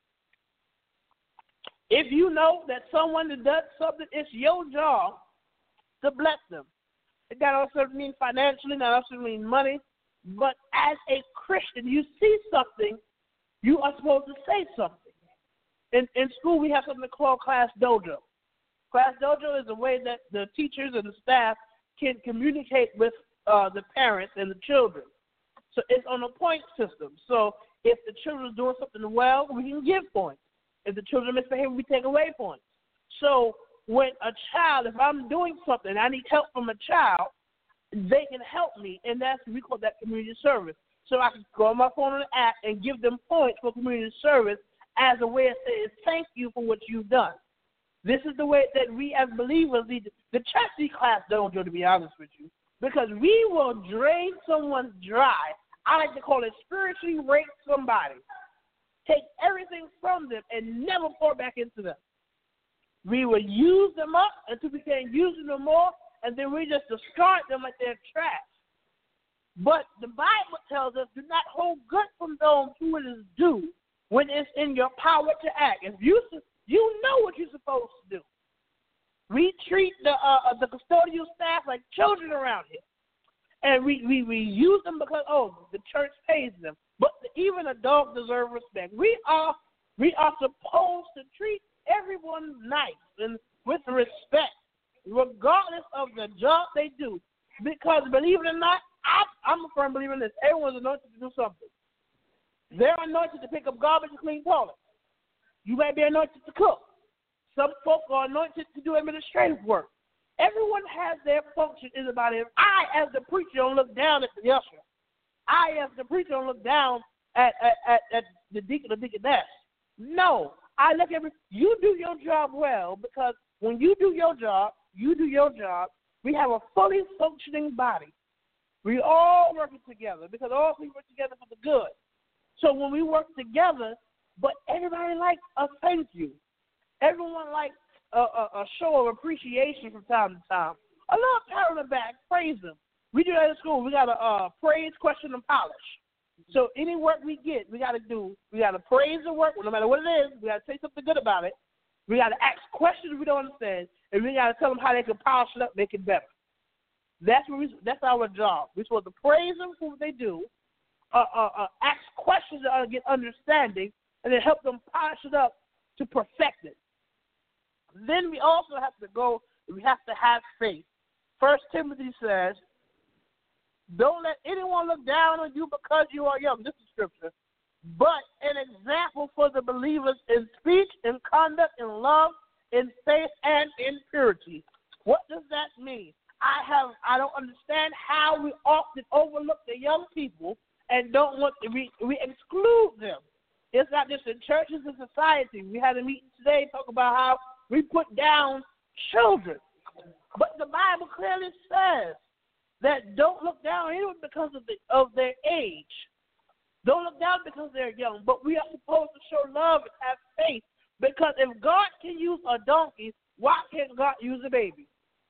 If you know that someone that does something, it's your job to bless them. That also means financially, that also means money. But as a Christian, you see something, you are supposed to say something. In, in school, we have something called Class Dojo. Class Dojo is a way that the teachers and the staff can communicate with uh, the parents and the children. So it's on a point system. So if the children are doing something well, we can give points. If the children misbehave, we take away points. So when a child, if I'm doing something, I need help from a child, they can help me, and that's, we call that community service. So I can go on my phone on the app and give them points for community service as a way of saying thank you for what you've done. This is the way that we as believers need to, the church need Class Dojo, to be honest with you, because we will drain someone dry. I like to call it spiritually rape somebody. Take everything from them and never pour back into them. We will use them up until we can't use them no more, and then we just discard them like they're trash. But the Bible tells us, do not hold good from those who it is due when it's in your power to act. If you you know what you're supposed to do. We treat the uh, the custodial staff like children around here. And we, we, we use them because, oh, the church pays them. But even a dog deserves respect. We are we are supposed to treat everyone nice. And with respect, regardless of the job they do. Because believe it or not, I, I'm a firm believer in this. Everyone's anointed to do something. They're anointed to pick up garbage and clean toilets. You may be anointed to cook. Some folk are anointed to do administrative work. Everyone has their function is about it. I, as the preacher, don't look down at the usher. I, as the preacher, don't look down at, at, at, at the deacon or deaconess. No. I look at you do your job well, because when you do your job, you do your job, we have a fully functioning body. We all working together because all we work together for the good. So when we work together, but everybody likes a thank you. Everyone likes a, a, a show of appreciation from time to time. A little pat on the back, praise them. We do that at school. We got to uh, praise, question, and polish. So any work we get, we got to do, we got to praise the work, no matter what it is. We got to say something good about it. We got to ask questions we don't understand, and we got to tell them how they can polish it up, make it better. That's what we, that's our job. We're supposed to praise them for what they do, uh, uh, uh, ask questions to get understanding, and then help them polish it up to perfect it. Then we also have to go, we have to have faith. First Timothy says, don't let anyone look down on you because you are young. This is scripture. But an example for the believers in speech, in conduct, in love, in faith, and in purity. What does that mean? I have I don't understand how we often overlook the young people and don't want to we, we exclude them. It's not just in churches and society. We had a meeting today talk about how we put down children. But the Bible clearly says that don't look down on anyone because of the of their age. Don't look down because they're young. But we are supposed to show love and have faith. Because if God can use a donkey, why can't God use a baby?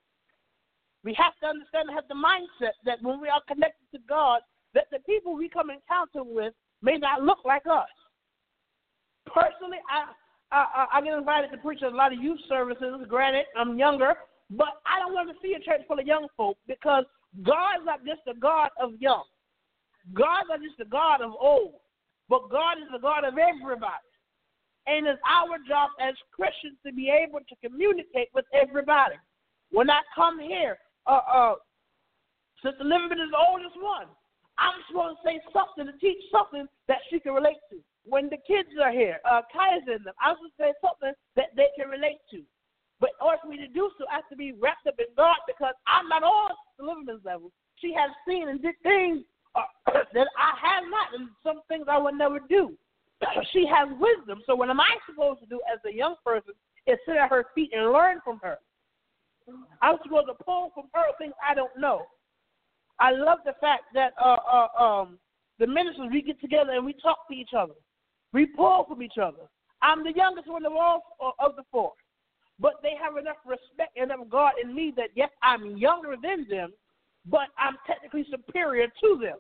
We have to understand and have the mindset that when we are connected to God, that the people we come in encounter with may not look like us. Personally, I I, I get invited to preach at a lot of youth services. Granted, I'm younger, but I don't want to see a church full of young folk because God's not just the God of young. God's not just the God of old, but God is the God of everybody. And it's our job as Christians to be able to communicate with everybody. When I come here, uh, uh, Sister Livington is the oldest one. I'm supposed to say something to teach something that she can relate to. When the kids are here, uh, Kaya's in them, I'm supposed to say something that they can relate to. But in order for me to do so, I have to be wrapped up in God because I'm not on the Livington's level. She has seen and did things uh, that I have not, and some things I would never do. She has wisdom. So what am I supposed to do as a young person is sit at her feet and learn from her. I'm supposed to pull from her things I don't know. I love the fact that uh, uh, um, the ministers, we get together and we talk to each other. We pull from each other. I'm the youngest one of all of the four. But they have enough respect and enough God in me that, yes, I'm younger than them, but I'm technically superior to them.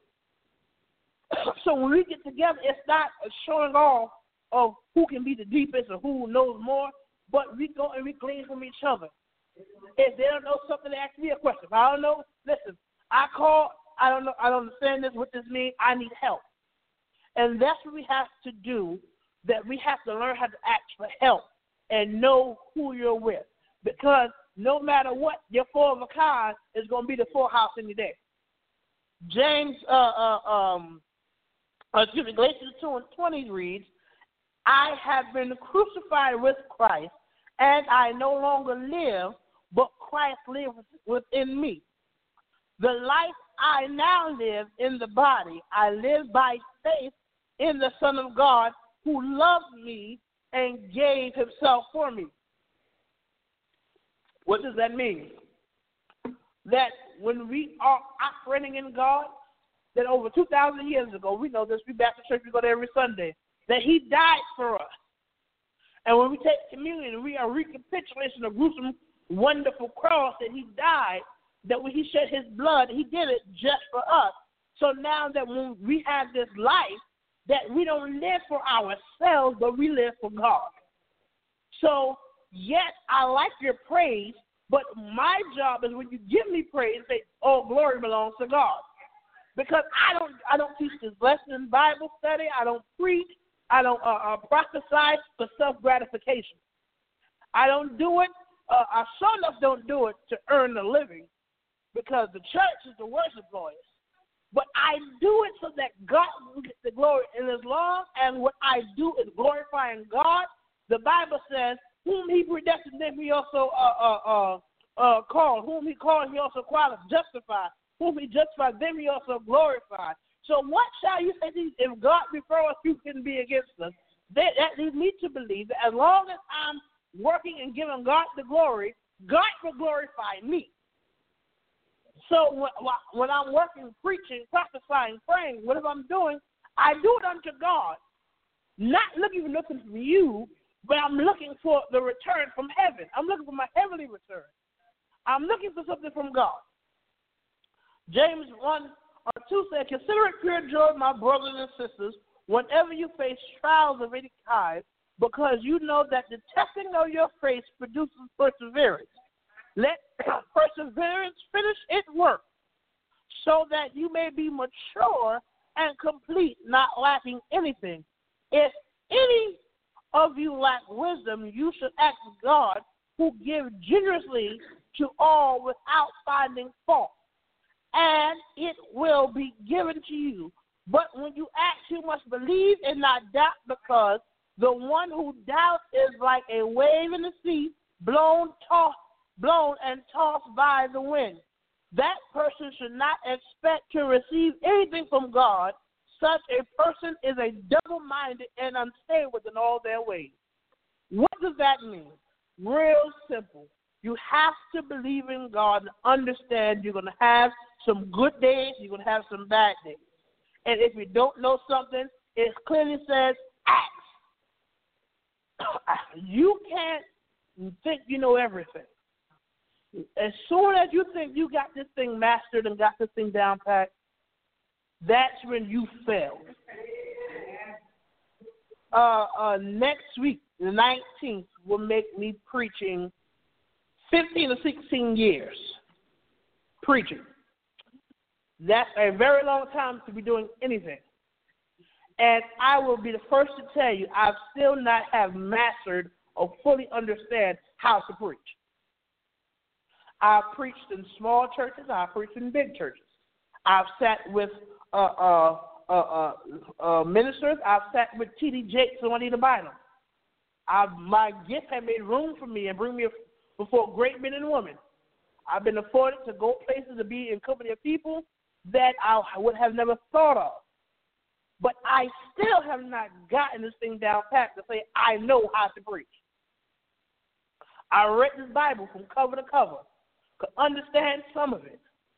So when we get together, it's not a showing off of who can be the deepest or who knows more, but we go and we glean from each other. If they don't know something, they ask me a question. If I don't know, listen, I call, I don't know, I don't understand this, what this means, I need help. And that's what we have to do, that we have to learn how to ask for help and know who you're with. Because no matter what, your four of a kind is going to be the four house in your day. James, uh, uh, um, excuse me, Galatians two and twenty reads, I have been crucified with Christ, and I no longer live, but Christ lives within me. The life I now live in the body, I live by faith in the Son of God who loved me and gave himself for me. What does that mean? That when we are operating in God, that over two thousand years ago, we know this, we Baptist church, we go there every Sunday, that he died for us. And when we take communion, we are recapitulating a gruesome, wonderful cross that he died, that when he shed his blood, he did it just for us. So now that when we have this life, that we don't live for ourselves, but we live for God. So, yes, I like your praise, but my job is when you give me praise, say, oh, glory belongs to God. Because I don't I don't teach this lesson in Bible study. I don't preach. I don't uh, uh, prophesy for self-gratification. I don't do it uh, I sure enough don't do it to earn a living because the church is the worship voice. But I do it so that God will get the glory. And as long as what I do is glorifying God, the Bible says, whom he predestined, them he also uh, uh, uh, uh, called. Whom he called, he also qualified, justified. Whom he justified, them he also glorified. So what shall you say? If God be for us, who can be against us? That, that leads me to believe that as long as I'm working and giving God the glory, God will glorify me. So when, when I'm working, preaching, prophesying, praying, whatever I'm doing, I do it unto God. Not looking, looking from you, but I'm looking for the return from heaven. I'm looking for my heavenly return. I'm looking for something from God. James one or two said, consider it pure joy, my brothers and sisters, whenever you face trials of any kind, because you know that the testing of your faith produces perseverance. Let perseverance finish its work, so that you may be mature and complete, not lacking anything. If any of you lack wisdom, you should ask God, who gives generously to all without finding fault, and it will be given to you. But when you ask, you must believe and not doubt, because the one who doubts is like a wave in the sea, blown, tossed, blown and tossed by the wind. That person should not expect to receive anything from God. Such a person is a double-minded and unstable in all their ways. What does that mean? Real simple. You have to believe in God and understand you're going to have some good days, you're going to have some bad days. And if you don't know something, it clearly says, ask. You can't think you know everything. As soon as you think you got this thing mastered and got this thing down packed, that's when you fail. Uh, uh, next week, the nineteenth, will make me preaching fifteen or sixteen years. Preaching. That's a very long time to be doing anything. And I will be the first to tell you, I still not have mastered or fully understand how to preach. I've preached in small churches. I've preached in big churches. I've sat with uh, uh, uh, uh, uh, ministers. I've sat with T D Jakes and Juanita Bynum. I've, my gift has made room for me and bring me before great men and women. I've been afforded to go places to be in company of people that I would have never thought of. But I still have not gotten this thing down pat to say I know how to preach. I read this Bible from cover to cover, could understand some of it,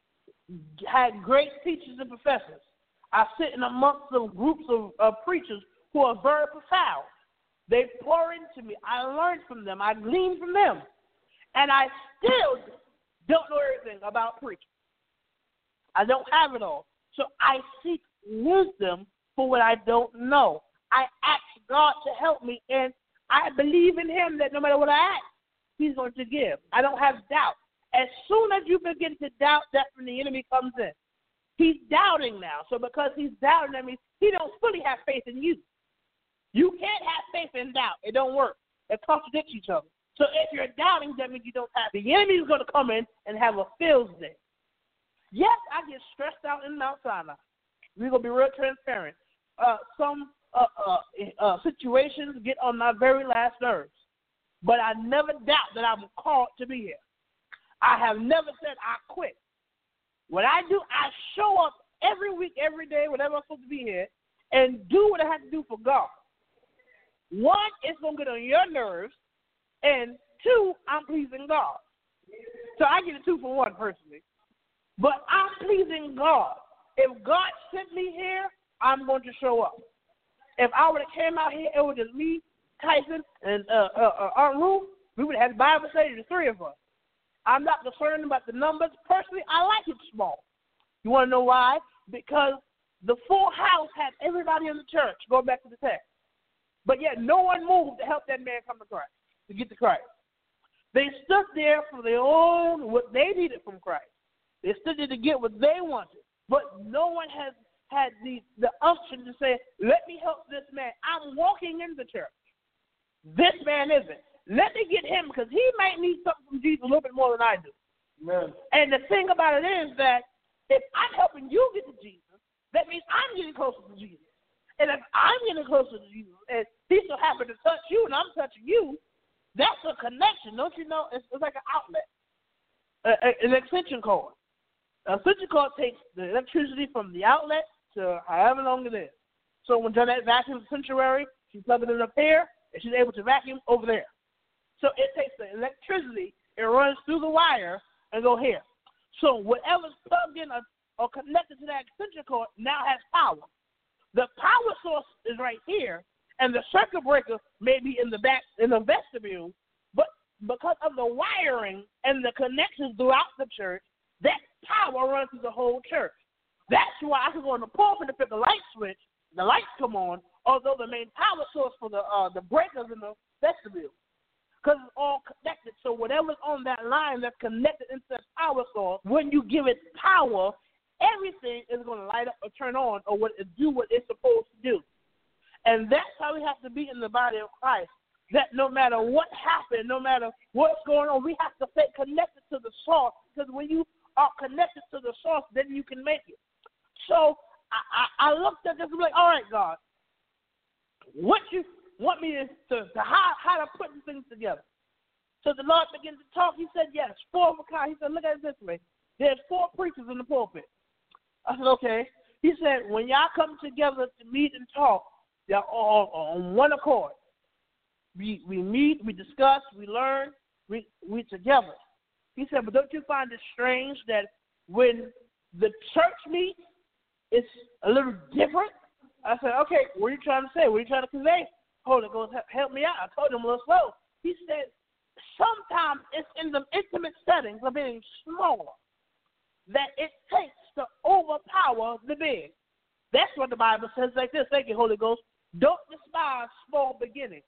had great teachers and professors. I sit in amongst some groups of, of preachers who are very profound. They pour into me. I learn from them. I glean from them. And I still don't know everything about preaching. I don't have it all. So I seek wisdom for what I don't know. I ask God to help me, and I believe in him that no matter what I ask, he's going to give. I don't have doubt. As soon as you begin to doubt, that's when the enemy comes in. He's doubting now. So because he's doubting, that means he don't fully have faith in you. You can't have faith and doubt. It don't work. It contradicts each other. So if you're doubting, that means you don't have. The enemy is going to come in and have a field day. Yes, I get stressed out in Mount Sinai. We're going to be real transparent. Uh, some uh, uh, uh, situations get on my very last nerves. But I never doubt that I'm called to be here. I have never said I quit. What I do, I show up every week, every day, whenever I'm supposed to be here, and do what I have to do for God. One, it's going to get on your nerves, and two, I'm pleasing God. So I get a two for one personally. But I'm pleasing God. If God sent me here, I'm going to show up. If I would have came out here, it was just me, Tyson, and uh, uh, uh, Aunt Ruth, we would have had Bible study, the three of us. I'm not concerned about the numbers. Personally, I like it small. You want to know why? Because the full house had everybody in the church, going back to the text. But yet no one moved to help that man come to Christ, to get to Christ. They stood there for their own, what they needed from Christ. They stood there to get what they wanted. But no one has had the, the unction to say, let me help this man. I'm walking in the church. This man isn't. let me get him because he might need something from Jesus a little bit more than I do. Amen. And the thing about it is that if I'm helping you get to Jesus, that means I'm getting closer to Jesus. And if I'm getting closer to Jesus, and he so happen to touch you and I'm touching you, that's a connection. Don't you know? It's, it's like an outlet, a, a, an extension cord. An extension cord takes the electricity from the outlet to however long it is. So when Jeanette vacuums the sanctuary, she plugs it in up here, and she's able to vacuum over there. So it takes the electricity, it runs through the wire, and go here. So whatever's plugged in or, or connected to that extension cord now has power. The power source is right here, and the circuit breaker may be in the back, in the vestibule, but because of the wiring and the connections throughout the church, that power runs through the whole church. That's why I can go in the pulpit and pick a light switch, the lights come on, although the main power source for the uh, the breakers in the vestibule, because it's all connected. So whatever's on that line that's connected into that power source, when you give it power, everything is going to light up or turn on or what it do what it's supposed to do. And that's how we have to be in the body of Christ, that no matter what happened, no matter what's going on, we have to stay connected to the source, because when you are connected to the source, then you can make it. So I, I, I looked at this and was like, all right, God, what you want me to, to, to how, how to put things together? So the Lord began to talk. He said, yes, four of a kind. He said, look at it this way. There's four preachers in the pulpit. I said, okay. He said, when y'all come together to meet and talk, y'all all on one accord. We we meet, we discuss, we learn, we we together. He said, but don't you find it strange that when the church meets, it's a little different? I said, okay, what are you trying to say? What are you trying to convey? Holy Ghost, help me out. I told him a little slow. He said, sometimes it's in the intimate settings of being smaller that it takes to overpower the big. That's what the Bible says like this. Thank you, Holy Ghost. Don't despise small beginnings.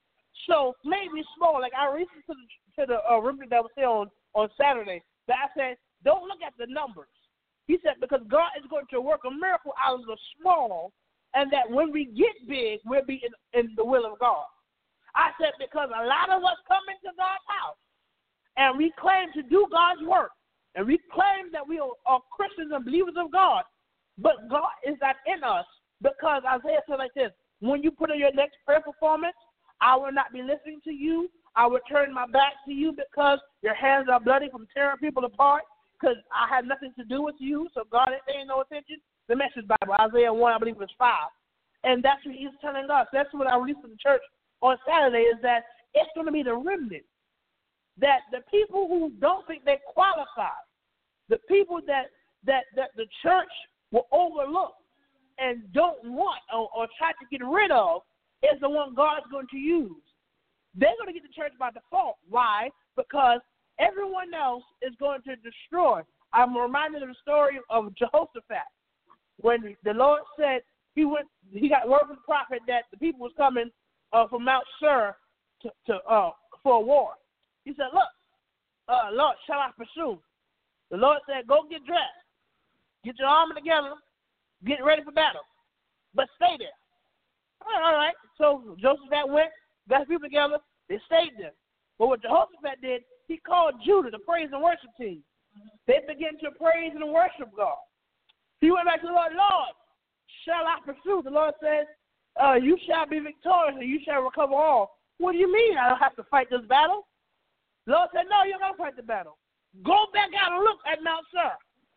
So maybe small, like I listened to the, to the uh, remnant that was here on, on Saturday, that I said, don't look at the numbers. He said, because God is going to work a miracle out of the small, and that when we get big, we'll be in, in the will of God. I said, because a lot of us come into God's house, and we claim to do God's work, and we claim that we are, are Christians and believers of God, but God is not in us, because Isaiah said like this, when you put in your next prayer performance, I will not be listening to you. I will turn my back to you because your hands are bloody from tearing people apart, because I had nothing to do with you, so God ain't paying no attention. The Message Bible, Isaiah one, I believe it's five. And that's what he's telling us. That's what I released to the church on Saturday, is that it's going to be the remnant, that the people who don't think they qualify, the people that, that, that the church will overlook and don't want or, or try to get rid of, is the one God's going to use. They're going to get the church by default. Why? Because everyone else is going to destroy. I'm reminded of the story of Jehoshaphat, when the Lord said he went, he got word from the prophet that the people was coming uh, from Mount Seir to, to uh, for a war. He said, "Look, uh, Lord, shall I pursue?" The Lord said, "Go get dressed, get your armor together, get ready for battle, but stay there." All right. So Jehoshaphat went, got his people together. They stayed there. But what Jehoshaphat did, he called Judah, the praise and worship team. They began to praise and worship God. He went back to the Lord. Lord, shall I pursue? The Lord says, uh, you shall be victorious and you shall recover all. What do you mean I don't have to fight this battle? The Lord said, no, you're going to fight the battle. Go back out and look at Mount Seir.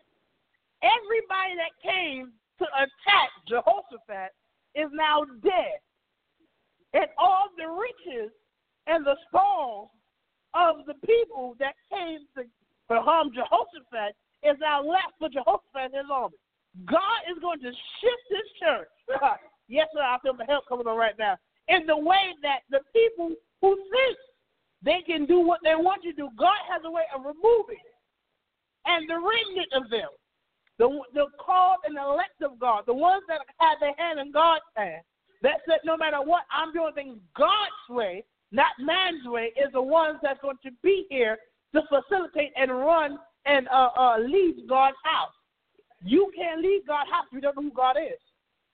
Everybody that came to attack Jehoshaphat is now dead. And all the riches and the spoils of the people that came to harm Jehoshaphat is now left for Jehoshaphat and his army. God is going to shift this church. Yes, sir, I feel the help coming on right now. In the way that the people who think they can do what they want to do, God has a way of removing it. And the remnant of them, the, the called and elect of God, the ones that had their hand in God's hand, that said no matter what, I'm doing things God's way, not man's way, is the ones that's going to be here to facilitate and run and uh, uh, lead God's house. You can't lead God's house if you don't know who God is.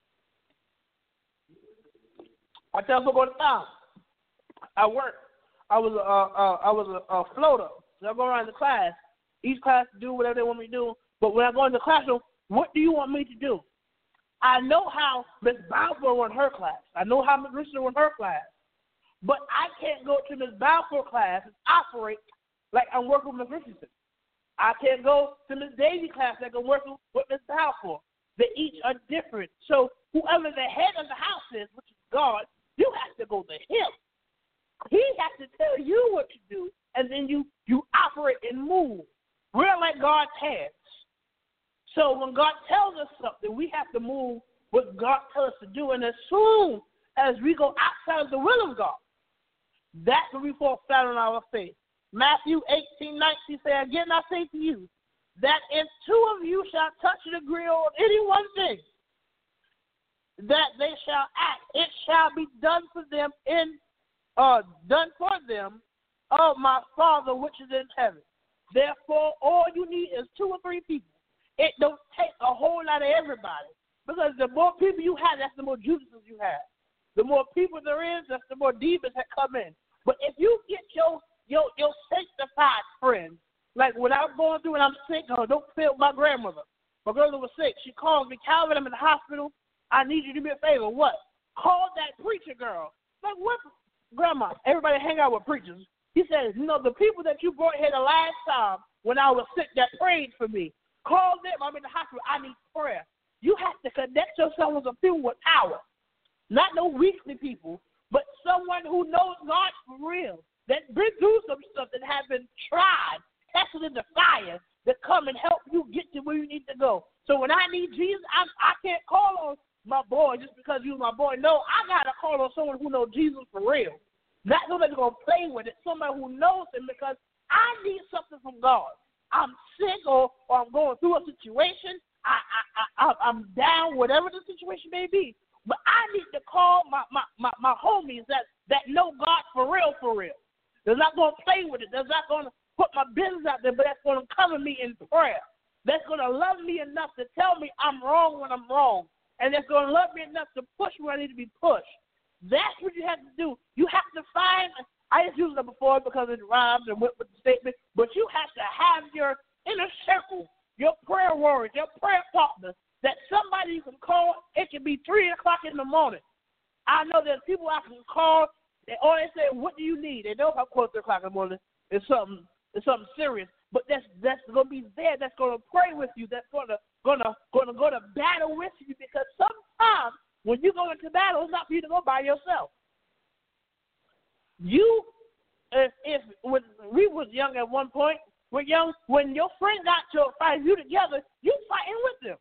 I tell people all the time, I work I was a, uh, I was a, a floater. So I go around the class. Each class do whatever they want me to do. But when I go in the classroom, what do you want me to do? I know how Miss Balfour run her class. I know how Miss Richardson run her class. But I can't go to Miss Balfour class and operate like I'm working with Miss Richardson. I can't go to Miss Davy class like I'm working with Miss Balfour. They each are different. So whoever the head of the house is, which is God, you have to go to him. He has to tell you what to do, and then you, you operate and move. We're like God's hands. So when God tells us something, we have to move what God tells us to do. And as soon as we go outside of the will of God, that's when we fall flat on our face. Matthew eighteen nineteen says, again I say to you, that if two of you shall touch and agree on any one thing, that they shall act, it shall be done for them in uh done for them of my Father which is in heaven. Therefore, all you need is two or three people. It don't take a whole lot of everybody. Because the more people you have, that's the more Judases you have. The more people there is, that's the more demons that come in. But if you get your your your sanctified friends, like when I'm going through and I'm sick, oh, don't feel my grandmother. My grandmother was sick. She calls me, Calvin, I'm in the hospital. I need you to do me a favor. What? Call that preacher girl. Like, what? Grandma, everybody hang out with preachers. He says, you know, the people that you brought here the last time when I was sick that prayed for me, call them. I'm in the hospital. I need prayer. You have to connect yourself with some people with power. Not no weakly people, but someone who knows God for real, that been through some stuff that have been tried, tested in the fire, that come and help you get to where you need to go. So when I need Jesus, I, I can't call on my boy just because you're my boy. No, I got to call on someone who knows Jesus for real. Not somebody going to play with it, somebody who knows him, because I need something from God. I'm sick or, or I'm going through a situation. I, I, I, I'm down, whatever the situation may be. But I need to call my, my, my, my homies that, that know God for real, for real. They're not going to play with it. They're not going to put my business out there, but that's going to cover me in prayer. That's going to love me enough to tell me I'm wrong when I'm wrong. And that's going to love me enough to push where I need to be pushed. That's what you have to do. You have to find, I just used it before because it rhymes and went with the statement, but you have to have your inner circle, your prayer warriors, your prayer partners, that somebody you can call. It can be three o'clock in the morning. I know there's people I can call, they always say, what do you need? They know if I'm close to three o'clock in the morning, it's something, it's something serious. But that's that's going to be there. That's going to pray with you. That's going to going to going to go to battle with you, because sometimes when you go into battle, it's not for you to go by yourself. You, if, if when we was young at one point, we're young. When your friend got to a fight, you together, you fighting with them.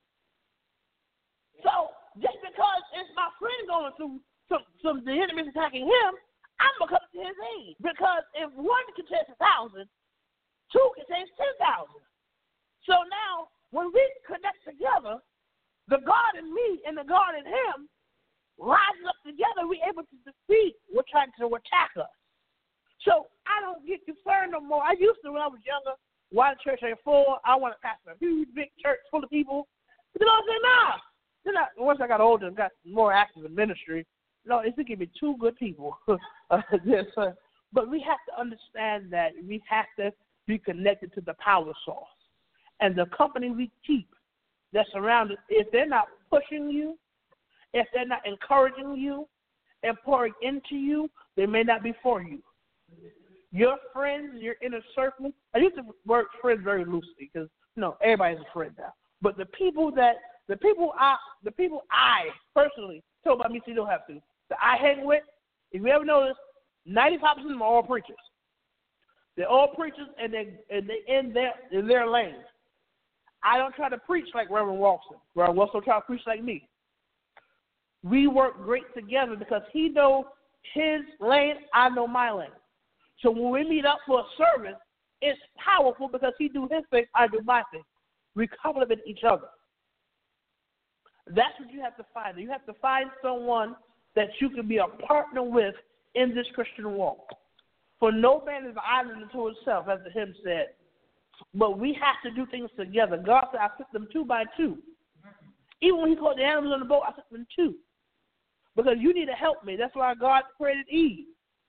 So just because it's my friend going through some, some the enemy's attacking him, I'm gonna come to his aid. Because if one can chase a thousand, two can chase ten thousand. So now, when we connect together, the God in me and the God in him rises up together, we're able to defeat what's trying to attack us. So I don't get concerned no more. I used to when I was younger, why the church ain't full? I want to pastor a huge, big church full of people. But you know what I'm saying? Nah. Then I, once I got older and got more active in ministry, you know, it's to give me two good people. uh, yes, uh, but we have to understand that we have to be connected to the power source. And the company we keep that's around us, if they're not pushing you, if they're not encouraging you and pouring into you, they may not be for you. Your friends, your inner circle, I used to work friends very loosely because, you know, everybody's a friend now. But the people that, the people I, the people I personally told about me, so you don't have to, that I hang with, if you ever notice, ninety-five percent of them are all preachers. They're all preachers, and they and they in their in their lane. I don't try to preach like Reverend Walton. Reverend Walton try to preach like me. We work great together because he knows his lane, I know my lane. So when we meet up for a service, it's powerful because he do his thing, I do my thing. We complement each other. That's what you have to find. You have to find someone that you can be a partner with in this Christian walk. For no man is an island unto himself, as the hymn said. But we have to do things together. God said, I put them two by two. Even when he called the animals on the boat, I put them two. Because you need to help me. That's why God created Eve.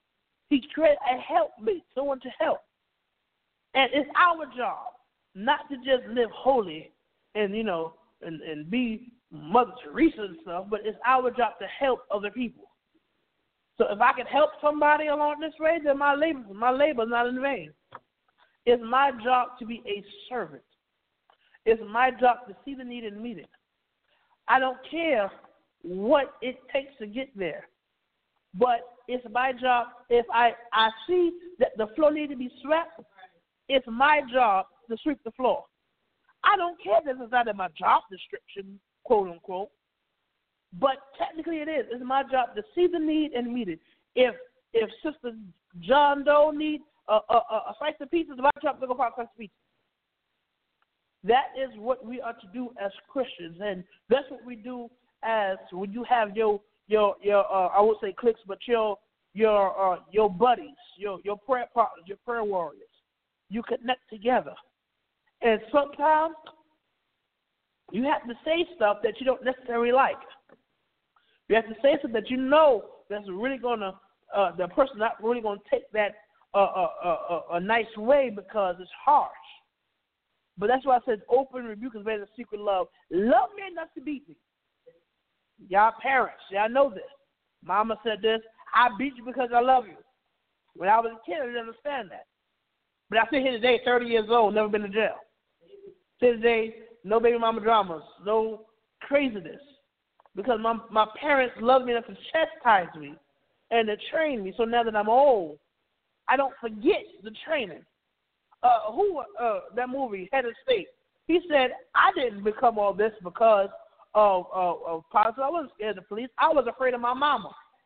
He created a helpmate, someone to help. And it's our job not to just live holy and, you know, and, and be Mother Teresa and stuff, but it's our job to help other people. So if I can help somebody along this way, then my labor, my labor is not in vain. It's my job to be a servant. It's my job to see the need and meet it. I don't care what it takes to get there, but it's my job. If I, I see that the floor needs to be swept, it's my job to sweep the floor. I don't care that it's not in my job description, quote unquote, but technically it is. It's my job to see the need and meet it. If if Sister John Doe needs a, a, a slice of pizza, it's my job to go find a slice of pizza. That is what we are to do as Christians, and that's what we do as when you have your your your uh, I would say cliques, but your your uh, your buddies, your your prayer partners, your prayer warriors. You connect together, and sometimes you have to say stuff that you don't necessarily like. You have to say something that you know that's really gonna uh, the person not really gonna take that uh, uh, uh, uh, a nice way because it's harsh. But that's why I said open rebuke is better than secret love. Love me enough to beat me. Y'all parents, y'all know this. Mama said this. I beat you because I love you. When I was a kid, I didn't understand that. But I sit here today, thirty years old, never been to jail. Sit today, no baby mama dramas, no craziness. Because my my parents loved me enough to chastise me and to train me. So now that I'm old, I don't forget the training. Uh, who uh, that movie, Head of State? He said, I didn't become all this because of, of, of politics. I wasn't scared of the police. I was afraid of my mama.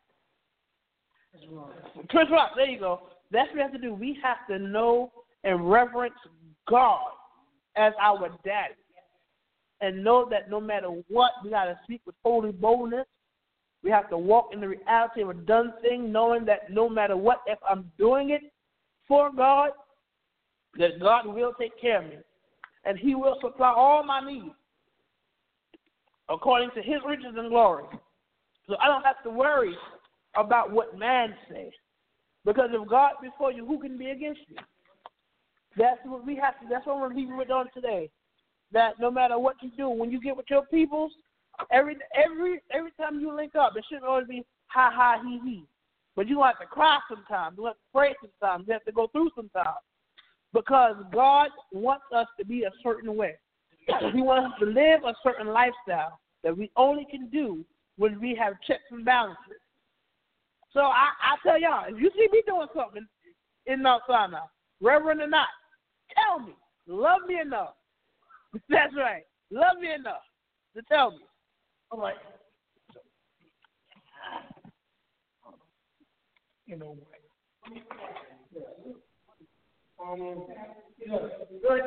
Chris Rock, there you go. That's what we have to do. We have to know and reverence God as our daddy. And know that no matter what, we got to speak with holy boldness. We have to walk in the reality of a done thing, knowing that no matter what, if I'm doing it for God, that God will take care of me. And he will supply all my needs according to his riches and glory. So I don't have to worry about what man says. Because if God be for you, who can be against you? That's what we have to, that's what we're leaving with on today. That no matter what you do, when you get with your peoples, every every every time you link up, it shouldn't always be ha ha he he. But you have to cry sometimes, you have to pray sometimes, you have to go through sometimes. Because God wants us to be a certain way. He wants us to live a certain lifestyle that we only can do when we have checks and balances. So I, I tell y'all, if you see me doing something in Mount Sinai, reverend or not, tell me. Love me enough. That's right. Love me enough to tell me. All right. You know what? Um, yeah. Good.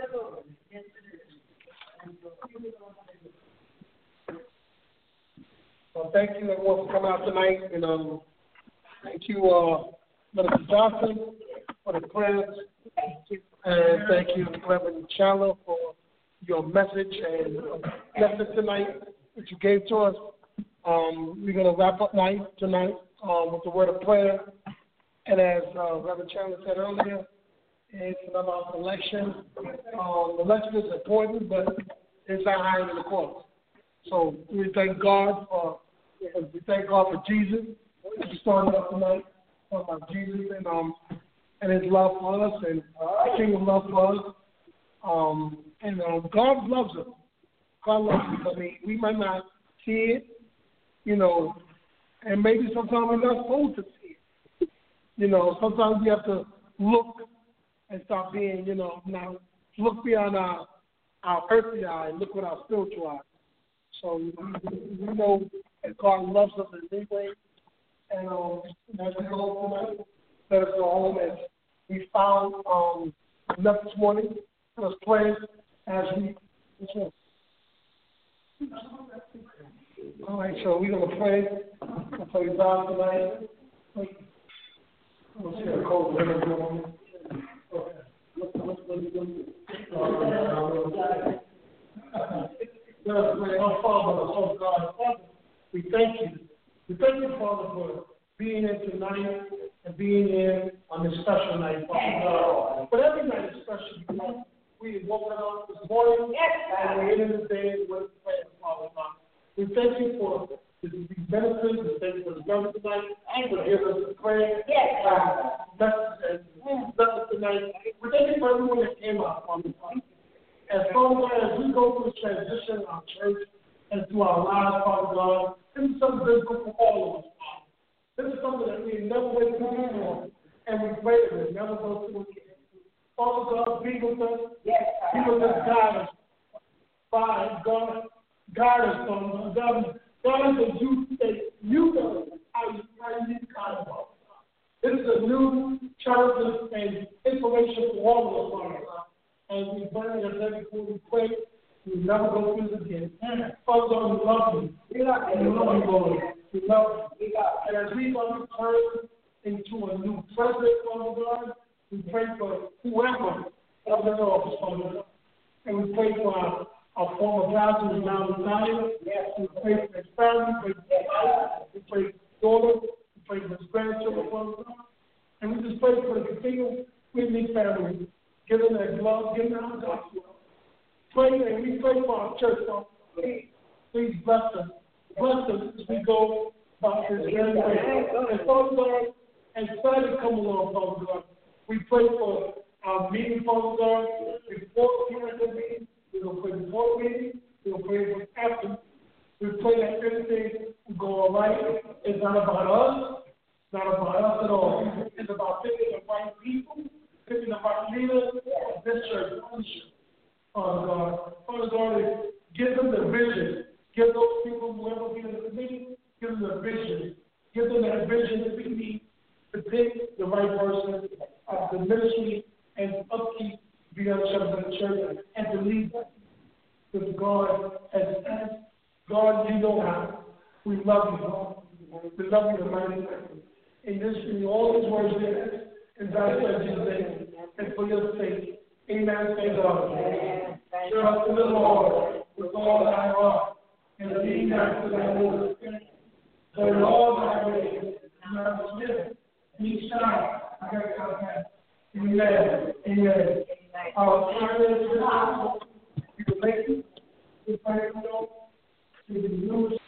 Well, thank you everyone for coming out tonight, and um, thank you, uh, Minister Johnson, for the prayers, and thank you, Reverend Chandler, for your message and lesson tonight that you gave to us. Um, we're going to wrap up night tonight um, with the word of prayer, and as uh, Reverend Chandler said earlier, it's about election. Um, election is important, but it's not higher than the court. So we thank God for we thank God for Jesus. We started up tonight talking about Jesus and um and His love for us and uh, Kingdom love for us. Um, and um, God loves us. God loves us. I mean, we might not see it, you know, and maybe sometimes we're not supposed to see it. You know, sometimes we have to look and stop being, you know, now look beyond our our earthly eye and look with our spiritual eye. So we, we know that God loves us in many ways. And um, as we go home tonight, let us go home as we found um, left this morning. Let us pray as we. All right, so we're going to pray. We'll pray God tonight. Let's see a cold weather going on. Let us pray. Our Father, oh God, we thank you. We thank you, Father, for being here tonight and being here on this special night, Father God. But every night is special because we woke up this morning and we're in the day with prayer, Father God. We thank you for these benefits. We thank you for the government tonight and for giving us the prayer. Yes, God. Bless us tonight. We thank you for everyone that came out, Father God. As Father God, as we go through the transition in our church and through our lives, Father God, this is something good for all of us, Father. This is something that we never went through before, and we pray that we never go through again. Father God, be with us. Yes, be with us, guide us. By God, guide us, Father God. God, that you say, you know how you how you guide us. This is a new challenge and information for all of us, Father God. And we burn it every time we pray. We never go through this again. Father God, we love you. We love you, Lord. We love you. And as we want to turn into a new president, Father God, we pray for whoever of the office, Father God. And we pray for our, our former pastor who is now retired. We pray for his family. We pray for his wife. We pray for his daughter. We pray for his grandchildren, Father God. And we just pray for the continual Whitney family. Give them that love, give them that gospel. Pray, and we pray for our church, Father. Please, please bless us. Bless us as we go about this very way. And Father God, as Friday come along, Father God, we pray for our meeting, Father God. Before we have the meeting, we're going to pray before the meeting, we're going to pray for after. We pray that everything will go all right. It's not about us. It's not about us at all. It's about picking the right people, picking the right leaders of this church. Father God, Father God, give them the vision. Give those people who ever be in the committee, give them the vision. Give them that vision that we need to pick the right person of the ministry and upkeep beyond the church and to lead with God as, as God, you know how. We love you, Lord. We love you, Almighty. In this, in all these words there, in thy son Jesus' name, and for your sake. Amen. Thank God. Trust in the Lord with all thy heart, and lean not to thy own understanding. So in all thy ways, you are swift, be shy. I got to Amen. Amen. Our prayer is you can make it. We pray for you.